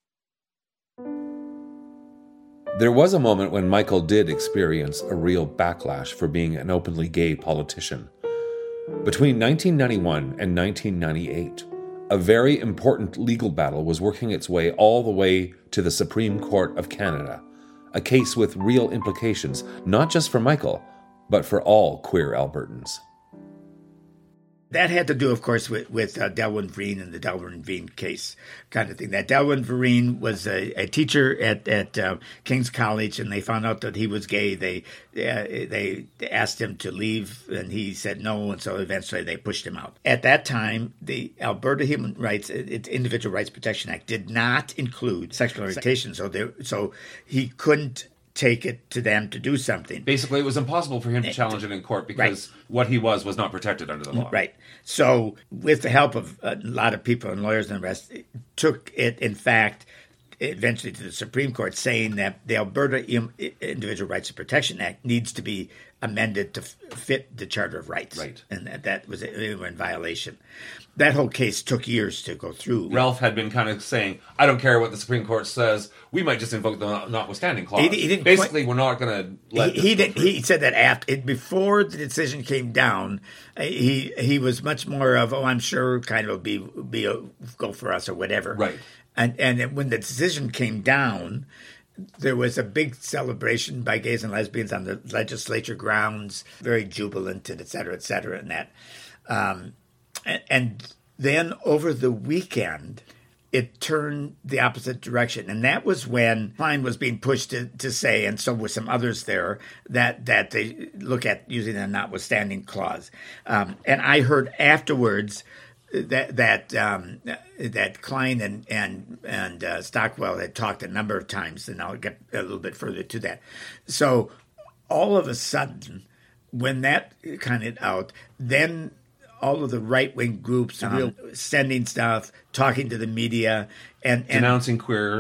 There was a moment when Michael did experience a real backlash for being an openly gay politician. Between 1991 and 1998, a very important legal battle was working its way all the way to the Supreme Court of Canada, a case with real implications, not just for Michael, but for all queer Albertans. That had to do, of course, with Delwyn Vereen and the Delwyn Vereen case kind of thing. That Delwyn Vereen was a teacher at King's College, and they found out that he was gay. They asked him to leave, and he said no, and so eventually they pushed him out. At that time, the Alberta Human Rights, its Individual Rights Protection Act, did not include sexual orientation, so he couldn't take it to them to do something. Basically, it was impossible for him to challenge it in court because what he was not protected under the law. Right. So, with the help of a lot of people and lawyers and the rest, it took it, in fact, eventually to the Supreme Court, saying that the Alberta Individual Rights and Protection Act needs to be amended to fit the Charter of Rights. Right. And that was in violation. That whole case took years to go through. Ralph had been kind of saying, I don't care what the Supreme Court says, we might just invoke the notwithstanding clause. Basically, we're not going to let He said that before the decision came down, he was much more of, I'm sure kind of be a go for us or whatever. Right. And when the decision came down, there was a big celebration by gays and lesbians on the legislature grounds, very jubilant and et cetera, and that. And then over the weekend, it turned the opposite direction. And that was when Klein was being pushed to say, and so were some others there, that they look at using a notwithstanding clause. And I heard afterwards that Klein and Stockwell had talked a number of times, and I'll get a little bit further to that. So all of a sudden, when that kind of out, then all of the right-wing groups sending stuff, talking to the media, and denouncing queers.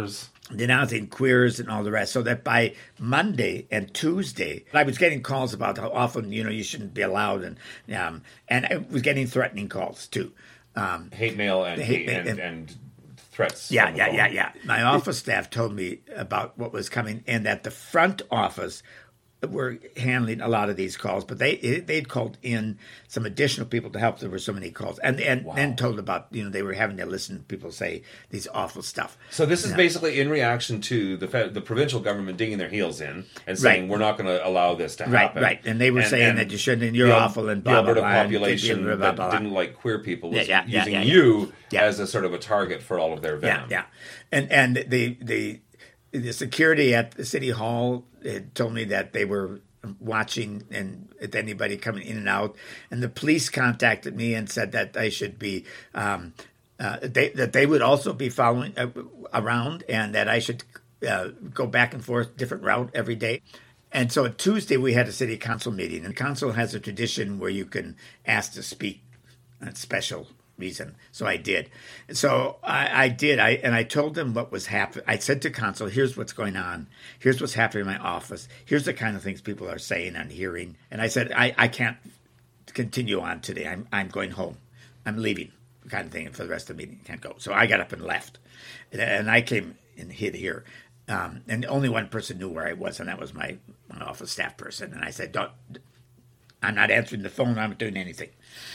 denouncing queers and all the rest. So that by Monday and Tuesday, I was getting calls about how often, you shouldn't be allowed. And I was getting threatening calls too. Hate mail and threats. Yeah. My office staff told me about what was coming, and that the front office were handling a lot of these calls, but they'd called in some additional people to help. There were so many calls, and then told about they were having to listen to people say these awful stuff. So this is basically in reaction to the provincial government digging their heels in and saying we're not going to allow this to happen. Right. And they were saying that you shouldn't, and you're awful, and blah, the Alberta blah, blah, population that didn't like queer people was using you as a sort of a target for all of their venom. Yeah. And the security at the City Hall had told me that they were watching and at anybody coming in and out. And the police contacted me and said that I should be, that they would also be following around, and that I should go back and forth, different route every day. And so on Tuesday we had a city council meeting, and council has a tradition where you can ask to speak on special reason. So I did. So I did. I told them what was happening. I said to council, here's what's going on. Here's what's happening in my office. Here's the kind of things people are saying and hearing. And I said, I can't continue on today. I'm going home. I'm leaving, kind of thing. For the rest of the meeting, I can't go. So I got up and left. And I came and hid here. And only one person knew where I was, and that was my office staff person. And I said, I'm not answering the phone. I'm not doing anything.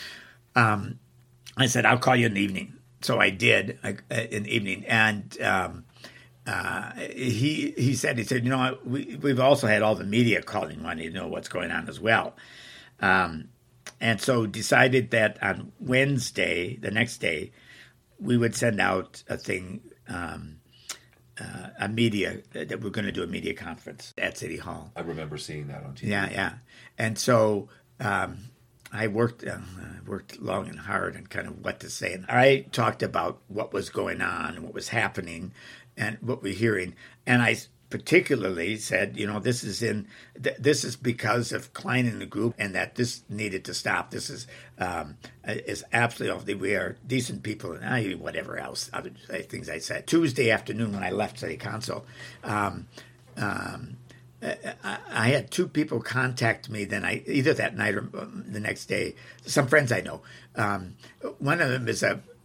I said, I'll call you in the evening. So I did in the evening. And he said, we've also had all the media calling, wanting to know what's going on as well. And so decided that on Wednesday, the next day, we would send out a thing, a media, that we're going to do a media conference at City Hall. I remember seeing that on TV. Yeah. And so I worked long and hard on kind of what to say. And I talked about what was going on and what was happening and what we're hearing. And I particularly said, this is because of Klein and the group, and that this needed to stop. This is absolutely, we are decent people, and whatever else, other things I said. Tuesday afternoon when I left City Council, I had two people contact me either that night or the next day, some friends I know. One of them was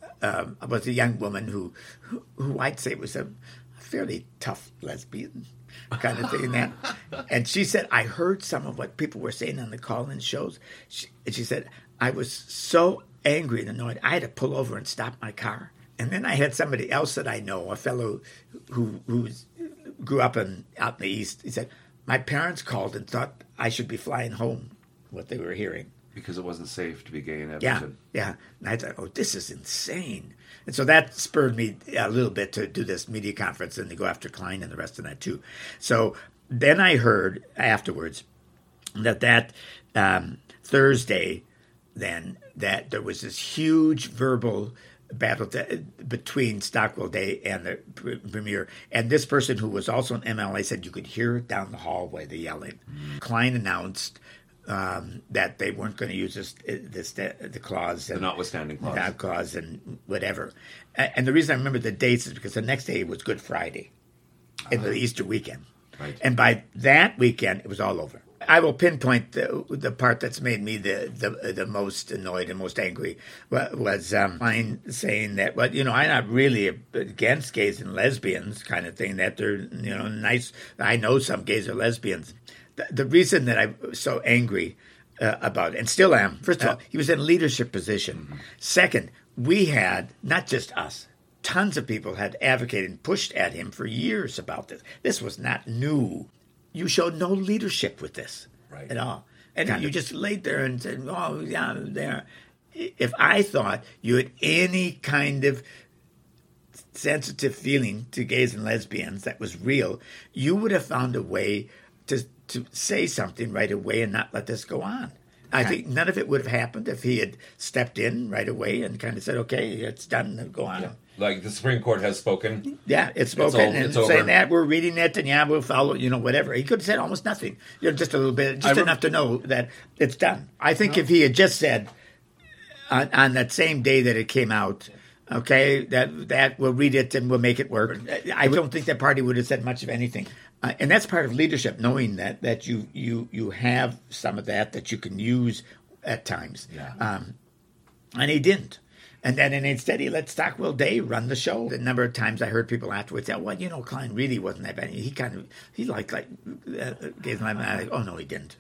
a young woman who I'd say was a fairly tough lesbian kind of thing. And she said, I heard some of what people were saying on the call-in shows. And she said, I was so angry and annoyed, I had to pull over and stop my car. And then I had somebody else that I know, a fellow who grew up out in the East. He said, my parents called and thought I should be flying home, what they were hearing. Because it wasn't safe to be gay in Edmonton. Yeah. And I thought, this is insane. And so that spurred me a little bit to do this media conference and to go after Klein and the rest of that too. So then I heard afterwards that Thursday then, that there was this huge verbal battle between Stockwell Day and the premier. And this person who was also an MLA said you could hear it down the hallway, the yelling. Klein announced that they weren't going to use the clause. The notwithstanding clause. That clause and whatever. And the reason I remember the dates is because the next day was Good Friday in the Easter weekend. Right. And by that weekend, it was all over. I will pinpoint the part that's made me the most annoyed and most angry was Klein saying that, I'm not really against gays and lesbians kind of thing, that they're, nice. I know some gays are lesbians. The reason that I was so angry about it, and still am, first of all, he was in a leadership position. Mm-hmm. Second, we had, not just us, tons of people had advocated and pushed at him for years about this. This was not new. You showed no leadership with this at all. And you just laid there and said, oh, yeah, there. If I thought you had any kind of sensitive feeling to gays and lesbians that was real, you would have found a way to say something right away and not let this go on. I think none of it would have happened if he had stepped in right away and kind of said, okay, it's done, go on. Yeah. Like the Supreme Court has spoken. Yeah, it's spoken. It's saying that, we're reading it, and we'll follow, whatever. He could have said almost nothing. Just a little bit, enough to know that it's done. I think if he had just said, on that same day that it came out, Okay, that we'll read it and we'll make it work. I don't think that party would have said much of anything, and that's part of leadership, knowing that you have some of that you can use at times. Yeah. And he didn't. And then instead he let Stockwell Day run the show. A number of times I heard people afterwards say, well, Klein really wasn't that bad. He liked gave them like, oh, no, he didn't.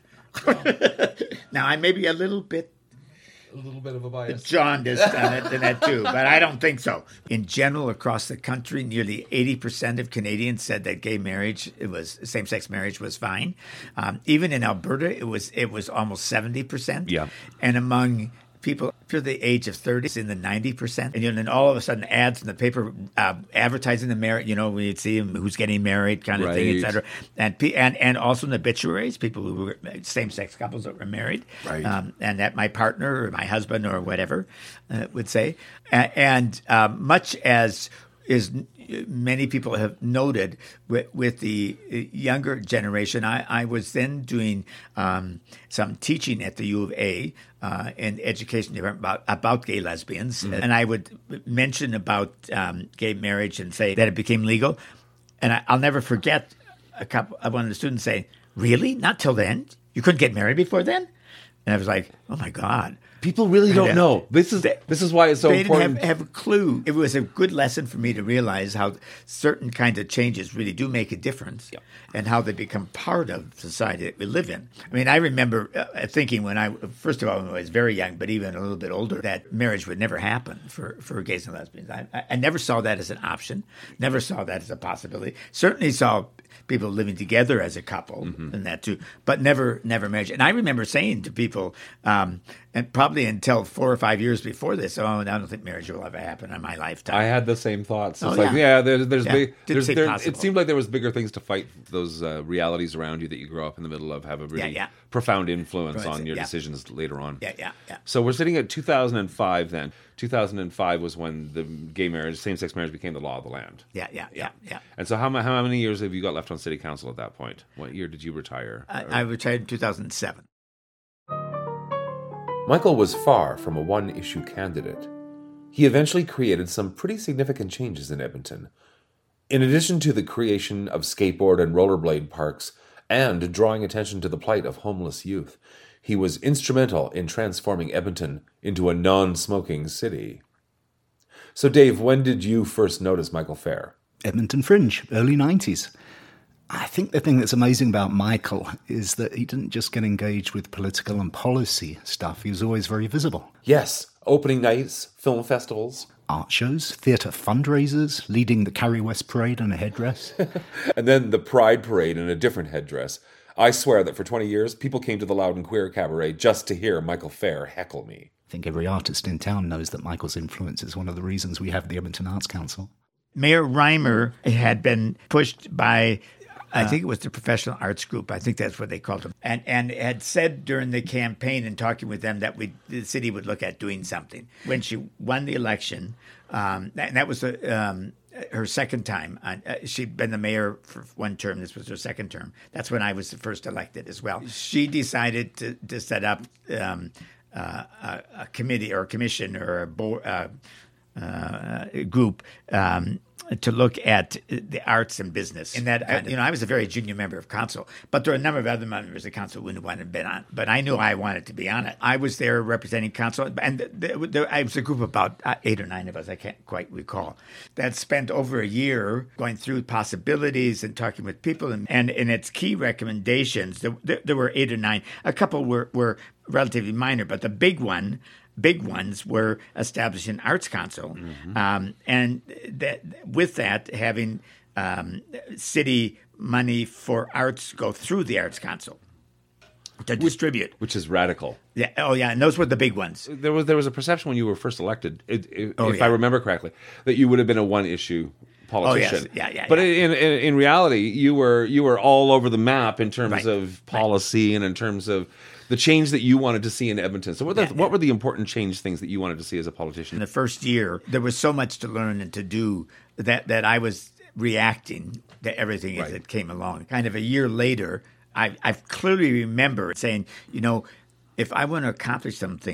Now, I may be a little bit of a bias. jaundiced on that too, but I don't think so. In general, across the country, nearly 80% of Canadians said that same-sex marriage was fine. Even in Alberta, it was almost 70%. Yeah. And among people to the age of 30 is in the 90%. And then all of a sudden ads in the paper advertising the marriage, we'd see who's getting married kind of thing, et cetera. And also in the obituaries, people who were same-sex couples that were married. Right. And that my partner or my husband or whatever would say. And much as is many people have noted with the younger generation, I was then doing some teaching at the U of A in education department about gay lesbians, and I would mention about gay marriage and say that it became legal, and I'll never forget one of the students saying, "Really? Not till then? You couldn't get married before then?" And I was like, "Oh my God." People really don't know. This is why it's so important. They didn't have a clue. It was a good lesson for me to realize how certain kinds of changes really do make a difference, and how they become part of society that we live in. I mean, I remember thinking when I was very young, but even a little bit older, that marriage would never happen for gays and lesbians. I never saw that as an option. Never saw that as a possibility. Certainly saw people living together as a couple and that too, but never marriage. And I remember saying to people, and probably until 4 or 5 years before this, I don't think marriage will ever happen in my lifetime. I had the same thoughts. It's it seemed like there was bigger things to fight. Those realities around you that you grow up in the middle of have a really profound influence on your decisions later on. Yeah. So we're sitting at 2005 then. 2005 was when the same-sex marriage became the law of the land. Yeah. And so how many years have you got left on city council at that point? What year did you retire? I retired in 2007. Michael was far from a one-issue candidate. He eventually created some pretty significant changes in Edmonton. In addition to the creation of skateboard and rollerblade parks and drawing attention to the plight of homeless youth, he was instrumental in transforming Edmonton into a non-smoking city. So, Dave, when did you first notice Michael Fair? Edmonton Fringe, early 90s. I think the thing that's amazing about Michael is that he didn't just get engaged with political and policy stuff. He was always very visible. Yes, opening nights, film festivals. Art shows, theatre fundraisers, leading the Carrie West Parade in a headdress. And then the Pride Parade in a different headdress. I swear that for 20 years, people came to the Loud and Queer Cabaret just to hear Michael Fair heckle me. I think every artist in town knows that Michael's influence is one of the reasons we have the Edmonton Arts Council. Mayor Reimer had been pushed by, I think it was the Professional Arts Group. I think that's what they called them. And had said during the campaign and talking with them that the city would look at doing something. When she won the election, and that was her second time. She'd been the mayor for one term. This was her second term. That's when I was the first elected as well. She decided to set up a committee or a commission or a board, group to look at the arts and business. And that, I was a very junior member of council, but there are a number of other members of council who wouldn't have been on. But I knew I wanted to be on it. I was there representing council, and I was a group of about 8 or 9 of us, I can't quite recall, that spent over a year going through possibilities and talking with people. And in its key recommendations, there were 8 or 9. A couple were relatively minor, but the big ones were establishing Arts Council, and with that having city money for arts go through the Arts Council to distribute, which is radical. Yeah. Oh, yeah. And those were the big ones. There was a perception when you were first elected, if I remember correctly, that you would have been a one-issue politician. Oh, yes. Yeah. But in reality, you were all over the map in terms of policy and in terms of the change that you wanted to see in Edmonton. So what were the important change things that you wanted to see as a politician? In the first year, there was so much to learn and to do that I was reacting to everything as it came along. Kind of a year later, I clearly remember saying, if I want to accomplish some things,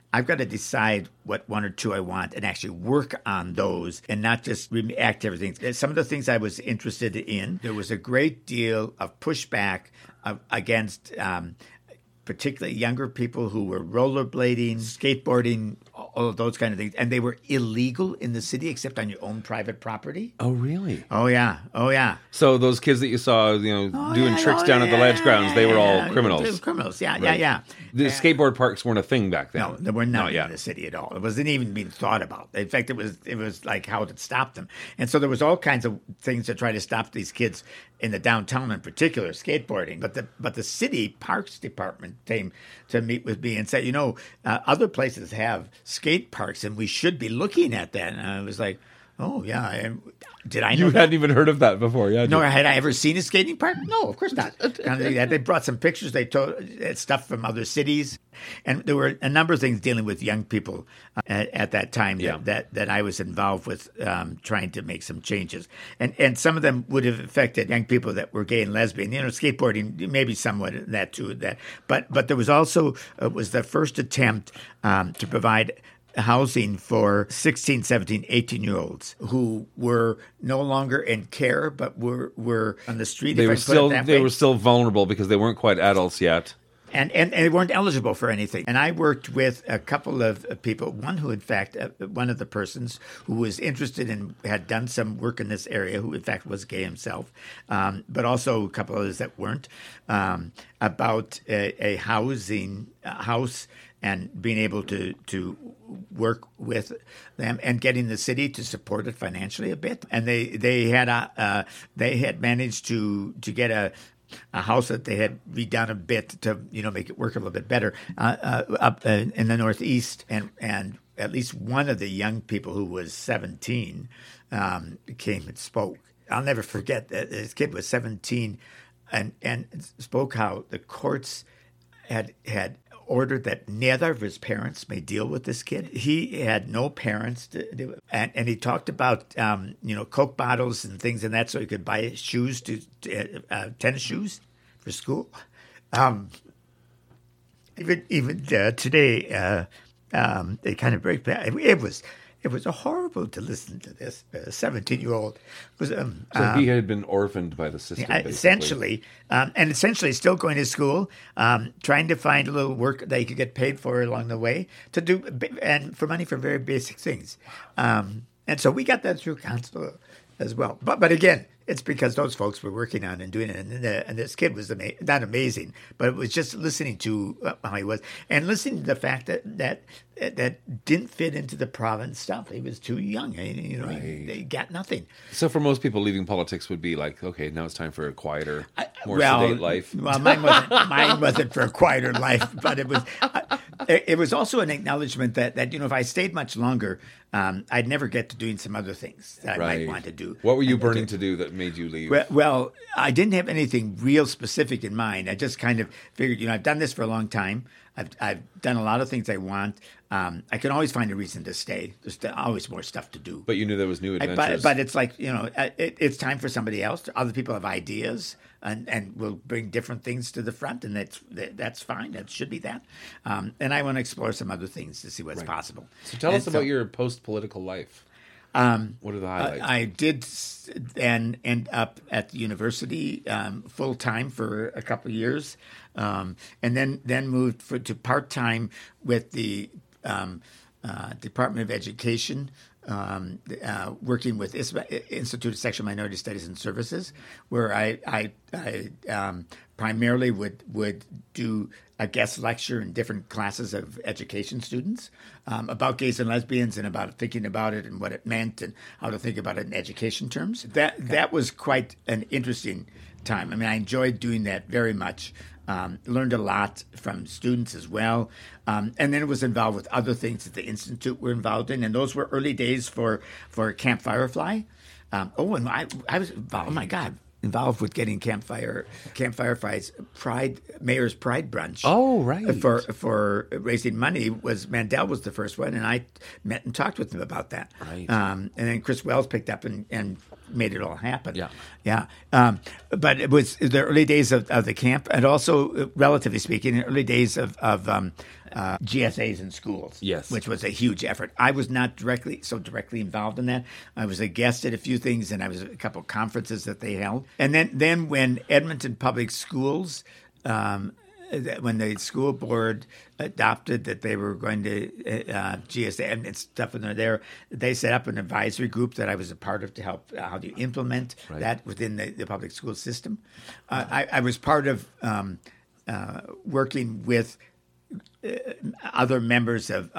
I've got to decide what one or two I want and actually work on those and not just react to everything. Some of the things I was interested in, there was a great deal of pushback against particularly younger people who were rollerblading, skateboarding, all of those kind of things. And they were illegal in the city except on your own private property. Oh, really? Oh, yeah. So those kids that you saw, doing tricks down at the ledge grounds, they were all criminals. They were criminals, yeah. The skateboard parks weren't a thing back then. No, they were not in the city at all. It wasn't even being thought about. In fact, it was like how to stop them. And so there was all kinds of things to try to stop these kids in the downtown, in particular, skateboarding. But the city parks department came to meet with me and said, other places have skate parks, and we should be looking at that. And I was like, oh, yeah. Did I know You hadn't even heard of that before, yeah? No, had I ever seen a skating park? No, of course not. They brought some pictures. They told stuff from other cities. And there were a number of things dealing with young people at that time that I was involved with trying to make some changes. And some of them would have affected young people that were gay and lesbian. Skateboarding, maybe somewhat that too. But there was also, was the first attempt to provide housing for 16, 17, 18-year-olds who were no longer in care, but were on the street. They were still vulnerable because they weren't quite adults yet. And they weren't eligible for anything. And I worked with a couple of people, one who, in fact, one of the persons who was interested and had done some work in this area, who, in fact, was gay himself, but also a couple others that weren't, about a house and being able to work with them and getting the city to support it financially a bit. And they had managed to get a house that they had redone a bit to make it work a little bit better up in the Northeast, and at least one of the young people who was 17 came and spoke. I'll never forget that this kid was 17 and spoke how the courts had ordered that neither of his parents may deal with this kid. He had no parents to do it. And he talked about, Coke bottles and things and that so he could buy shoes, tennis shoes for school. Even today, it kind of breaks back. It was horrible to listen to this 17-year-old. So he had been orphaned by the system, essentially, and essentially still going to school, trying to find a little work that he could get paid for along the way to do, and for money for very basic things. And so we got that through council as well. But again, it's because those folks were working on and doing it, and this kid was not amazing, but it was just listening to how he was, and listening to the fact that didn't fit into the province stuff. He was too young. He got nothing. So for most people, leaving politics would be like, okay, now it's time for a quieter, more sedate life. Well, mine wasn't for a quieter life, but it was also an acknowledgement that if I stayed much longer, I'd never get to doing some other things that I might want to do. What were you burning to do that made you leave? Well, I didn't have anything real specific in mind. I just kind of figured, I've done this for a long time. I've done a lot of things I want. I can always find a reason to stay. There's always more stuff to do. But you knew there was new adventures. But it's like, it's time for somebody else. Other people have ideas and will bring different things to the front, and that's fine. That should be that. And I want to explore some other things to see what's possible. So tell us about your post-political life. What are the highlights? I did and end up at the university full time for a couple of years, and then moved to part time with the Department of Education, working with Institute of Sexual Minority Studies and Services, where I primarily would do a guest lecture in different classes of education students about gays and lesbians and about thinking about it and what it meant and how to think about it in education terms. That was quite an interesting time. I mean, I enjoyed doing that very much. Learned a lot from students as well. And then it was involved with other things that the Institute were involved in. And those were early days for Camp Firefly. And I was involved, oh my God, involved with getting Camp Firefly's Mayor's Pride Brunch. Oh, right. For raising money. Mandel was the first one, and I met and talked with him about that. Right. And then Chris Wells picked up and made it all happen. Yeah. But it was the early days of the camp, and also, relatively speaking, the early days of GSAs in schools. Yes. Which was a huge effort. I was not directly involved in that. I was a guest at a few things, and I was at a couple of conferences that they held. And then when Edmonton Public Schools, when the school board adopted that they were going to GSA and stuff in there, they set up an advisory group that I was a part of to help how to implement that within the public school system. I was part of working with other members of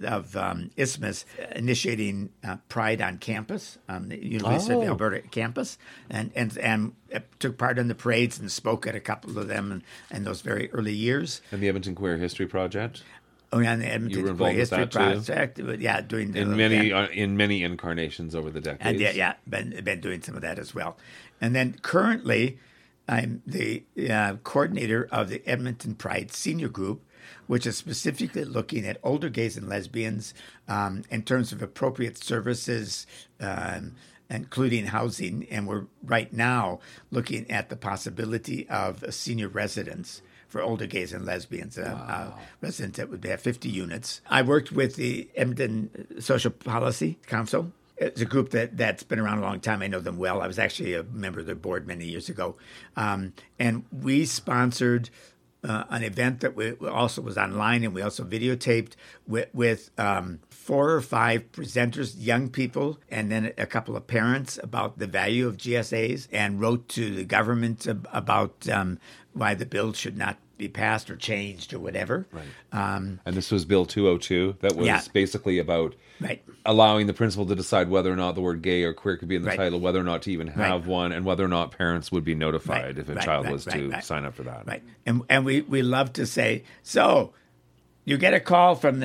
ISMAS initiating Pride on campus, on the University of Alberta campus, and took part in the parades and spoke at a couple of them in those very early years. And the Edmonton Queer History Project? Oh, yeah, and the Edmonton Queer History Project. Yeah, doing in many incarnations over the decades. And been doing some of that as well. And then currently, I'm the coordinator of the Edmonton Pride Senior Group, which is specifically looking at older gays and lesbians in terms of appropriate services, including housing. And we're right now looking at the possibility of a senior residence for older gays and lesbians, residents that would have 50 units. I worked with the Edmonton Social Policy Council. It's a group that's been around a long time. I know them well. I was actually a member of their board many years ago. And we sponsored an event that also was online, and we also videotaped with 4 or 5 presenters, young people, and then a couple of parents about the value of GSAs, and wrote to the government about why the bill should not be passed or changed or whatever. Right. And this was Bill 202 that was basically about allowing the principal to decide whether or not the word gay or queer could be in the title, whether or not to even have one, and whether or not parents would be notified if a child was to sign up for that. Right. And we love to say, so you get a call from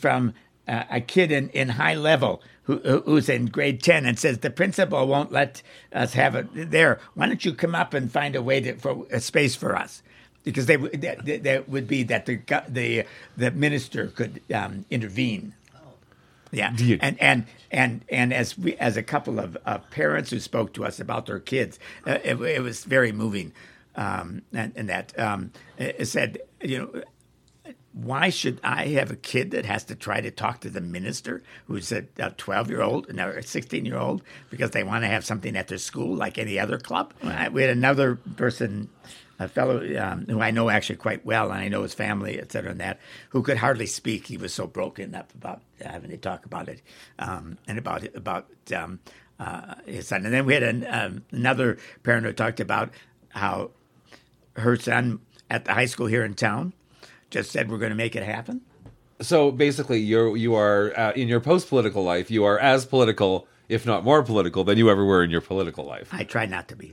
a kid in high level who's in grade 10 and says the principal won't let us have it there. Why don't you come up and find a way for a space for us? Because that would be that the minister could intervene. Yeah, and as a couple of parents who spoke to us about their kids, it was very moving. And that it said, why should I have a kid that has to try to talk to the minister who's a 12-year-old and a 16-year-old because they want to have something at their school like any other club? We had another person, a fellow who I know actually quite well, and I know his family, et cetera, and that, who could hardly speak. He was so broken up about having to talk about it, and about his son. And then we had another parent who talked about how her son at the high school here in town just said, we're going to make it happen. So basically, you are in your post-political life, you are as political, if not more political, than you ever were in your political life. I try not to be.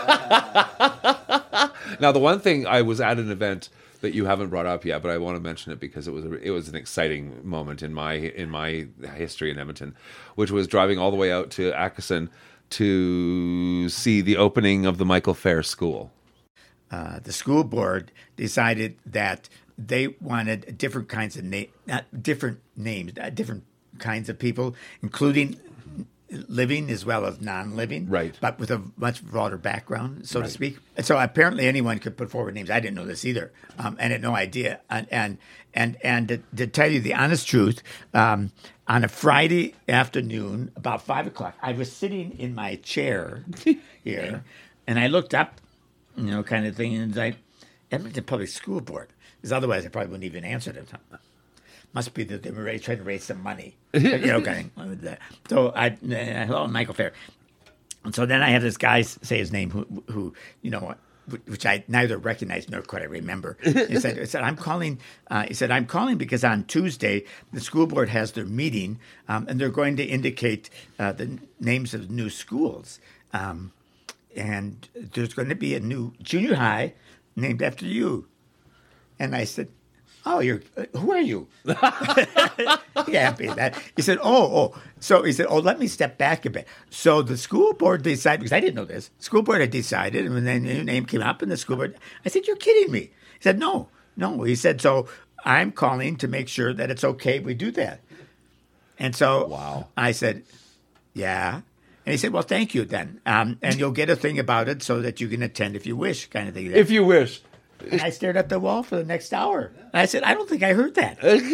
Now, the one thing, I was at an event that you haven't brought up yet, but I want to mention it because it was an exciting moment in my history in Edmonton, which was driving all the way out to Acheson to see the opening of the Michael Fair School. The school board decided that they wanted different kinds of different kinds of people, including living as well as non-living, right? But with a much broader background, so to speak. And so apparently anyone could put forward names. I didn't know this either, and had no idea. And to tell you the honest truth, on a Friday afternoon about 5:00, I was sitting in my chair here, and I looked up, kind of thing, and it's like Edmonton Public School Board, because otherwise I probably wouldn't even answer them. Must be that they were trying to raise some money, kind of. So hello, Michael Fair. And so then I had this guy say his name, who which I neither recognize nor could I remember. He said, I'm calling. He said, I'm calling because on Tuesday the school board has their meeting, and they're going to indicate the names of new schools, and there's going to be a new junior high named after you. And I said, oh, who are you? Happy that. He said, So he said, let me step back a bit. So the school board decided, because I didn't know this, school board had decided, and then the name came up in the school board. I said, you're kidding me. He said, no. He said, so I'm calling to make sure that it's okay we do that. And so I said, yeah. And he said, well, thank you then. And you'll get a thing about it so that you can attend if you wish, kind of thing. If you wish. And I stared at the wall for the next hour. And I said, I don't think I heard that.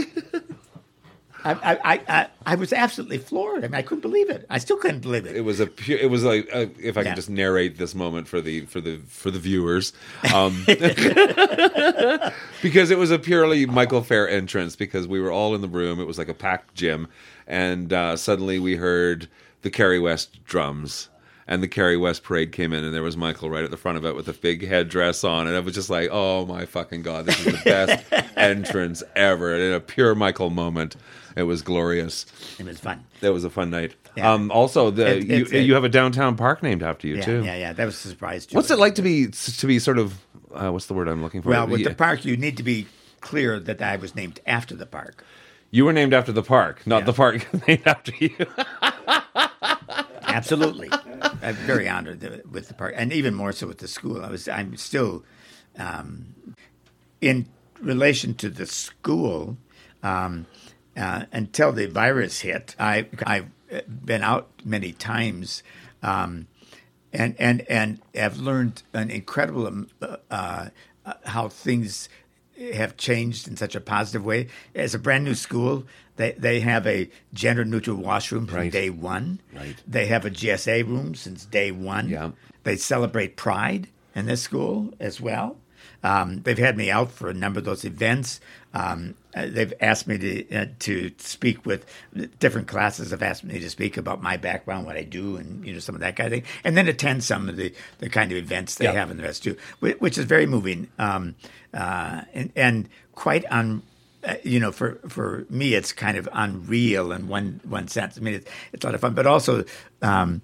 I was absolutely floored. I mean, I couldn't believe it. I still couldn't believe it. It was like if I could just narrate this moment for the viewers, because it was a purely Michael Fair entrance. Because we were all in the room. It was like a packed gym, and suddenly we heard the Kerry West drums. And the Kerry West parade came in, and there was Michael right at the front of it with a big headdress on. And I was just like, oh, my fucking God, this is the best entrance ever. And in a pure Michael moment, it was glorious. It was fun. That was a fun night. Yeah. Also, you have a downtown park named after you, too. Yeah. That was a surprise, too. What's it like to be sort of, what's the word I'm looking for? Well, with the park, you need to be clear that I was named after the park. You were named after the park, not the park named after you. Absolutely. I'm very honored with the park, and even more so with the school. I'm still, in relation to the school, until the virus hit, I've been out many times, and have learned an incredible how things have changed in such a positive way. As a brand new school, they have a gender-neutral washroom from day one. Right. They have a GSA room since day one. Yeah. They celebrate Pride in this school as well. They've had me out for a number of those events. They've asked me to speak with different classes. Have asked me to speak about my background, what I do, and some of that kind of thing, and then attend some of the kind of events they have in the rest too, which is very moving and quite for me, it's kind of unreal in one sense. I mean, it's a lot of fun, but also. Sorry,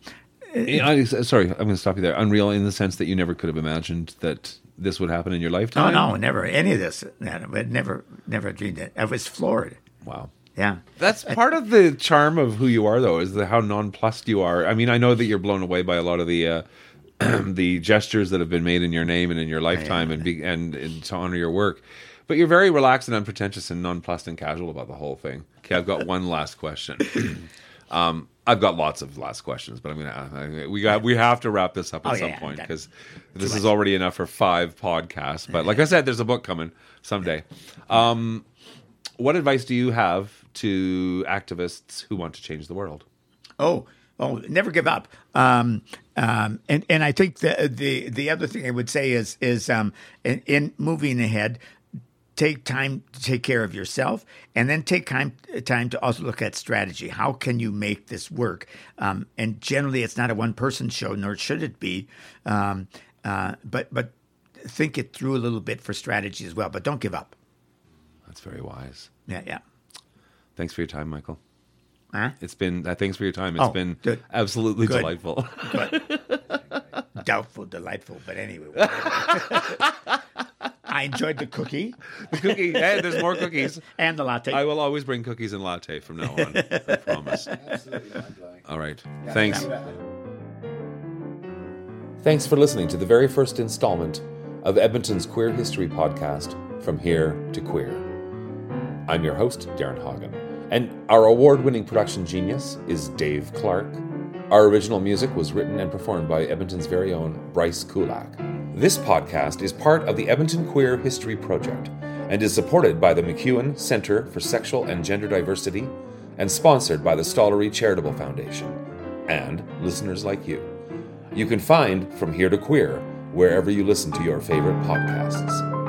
I'm going to stop you there. Unreal in the sense that you never could have imagined that this would happen in your lifetime? No, never. Any of this. I never dreamed it. I was floored. Wow. Yeah. That's part of the charm of who you are, though, is how nonplussed you are. I mean, I know that you're blown away by a lot of the the gestures that have been made in your name and in your lifetime and to honor your work. But you're very relaxed and unpretentious and nonplussed and casual about the whole thing. Okay, I've got one last question. I've got lots of last questions, but we have to wrap this up at some point because this is already enough for 5 podcasts. But like I said, there's a book coming someday. What advice do you have to activists who want to change the world? Oh, never give up. And I think the other thing I would say is in moving ahead, take time to take care of yourself, and then take time to also look at strategy. How can you make this work? And generally, it's not a one-person show, nor should it be. But think it through a little bit for strategy as well. But don't give up. That's very wise. Yeah. Thanks for your time, Michael. Huh? It's been. Thanks for your time. It's been absolutely delightful. Good. Doubtful, delightful, but anyway. I enjoyed the cookie. Hey, there's more cookies. And the latte. I will always bring cookies and latte from now on. I promise. Absolutely. All right. Thanks. Thanks for listening to the very first installment of Edmonton's Queer History Podcast, From Here to Queer. I'm your host, Darren Hagen, and our award-winning production genius is Dave Clark. Our original music was written and performed by Edmonton's very own Bryce Kulak. This podcast is part of the Edmonton Queer History Project and is supported by the MacEwan Centre for Sexual and Gender Diversity and sponsored by the Stollery Charitable Foundation and listeners like you. You can find From Here to Queer wherever you listen to your favorite podcasts.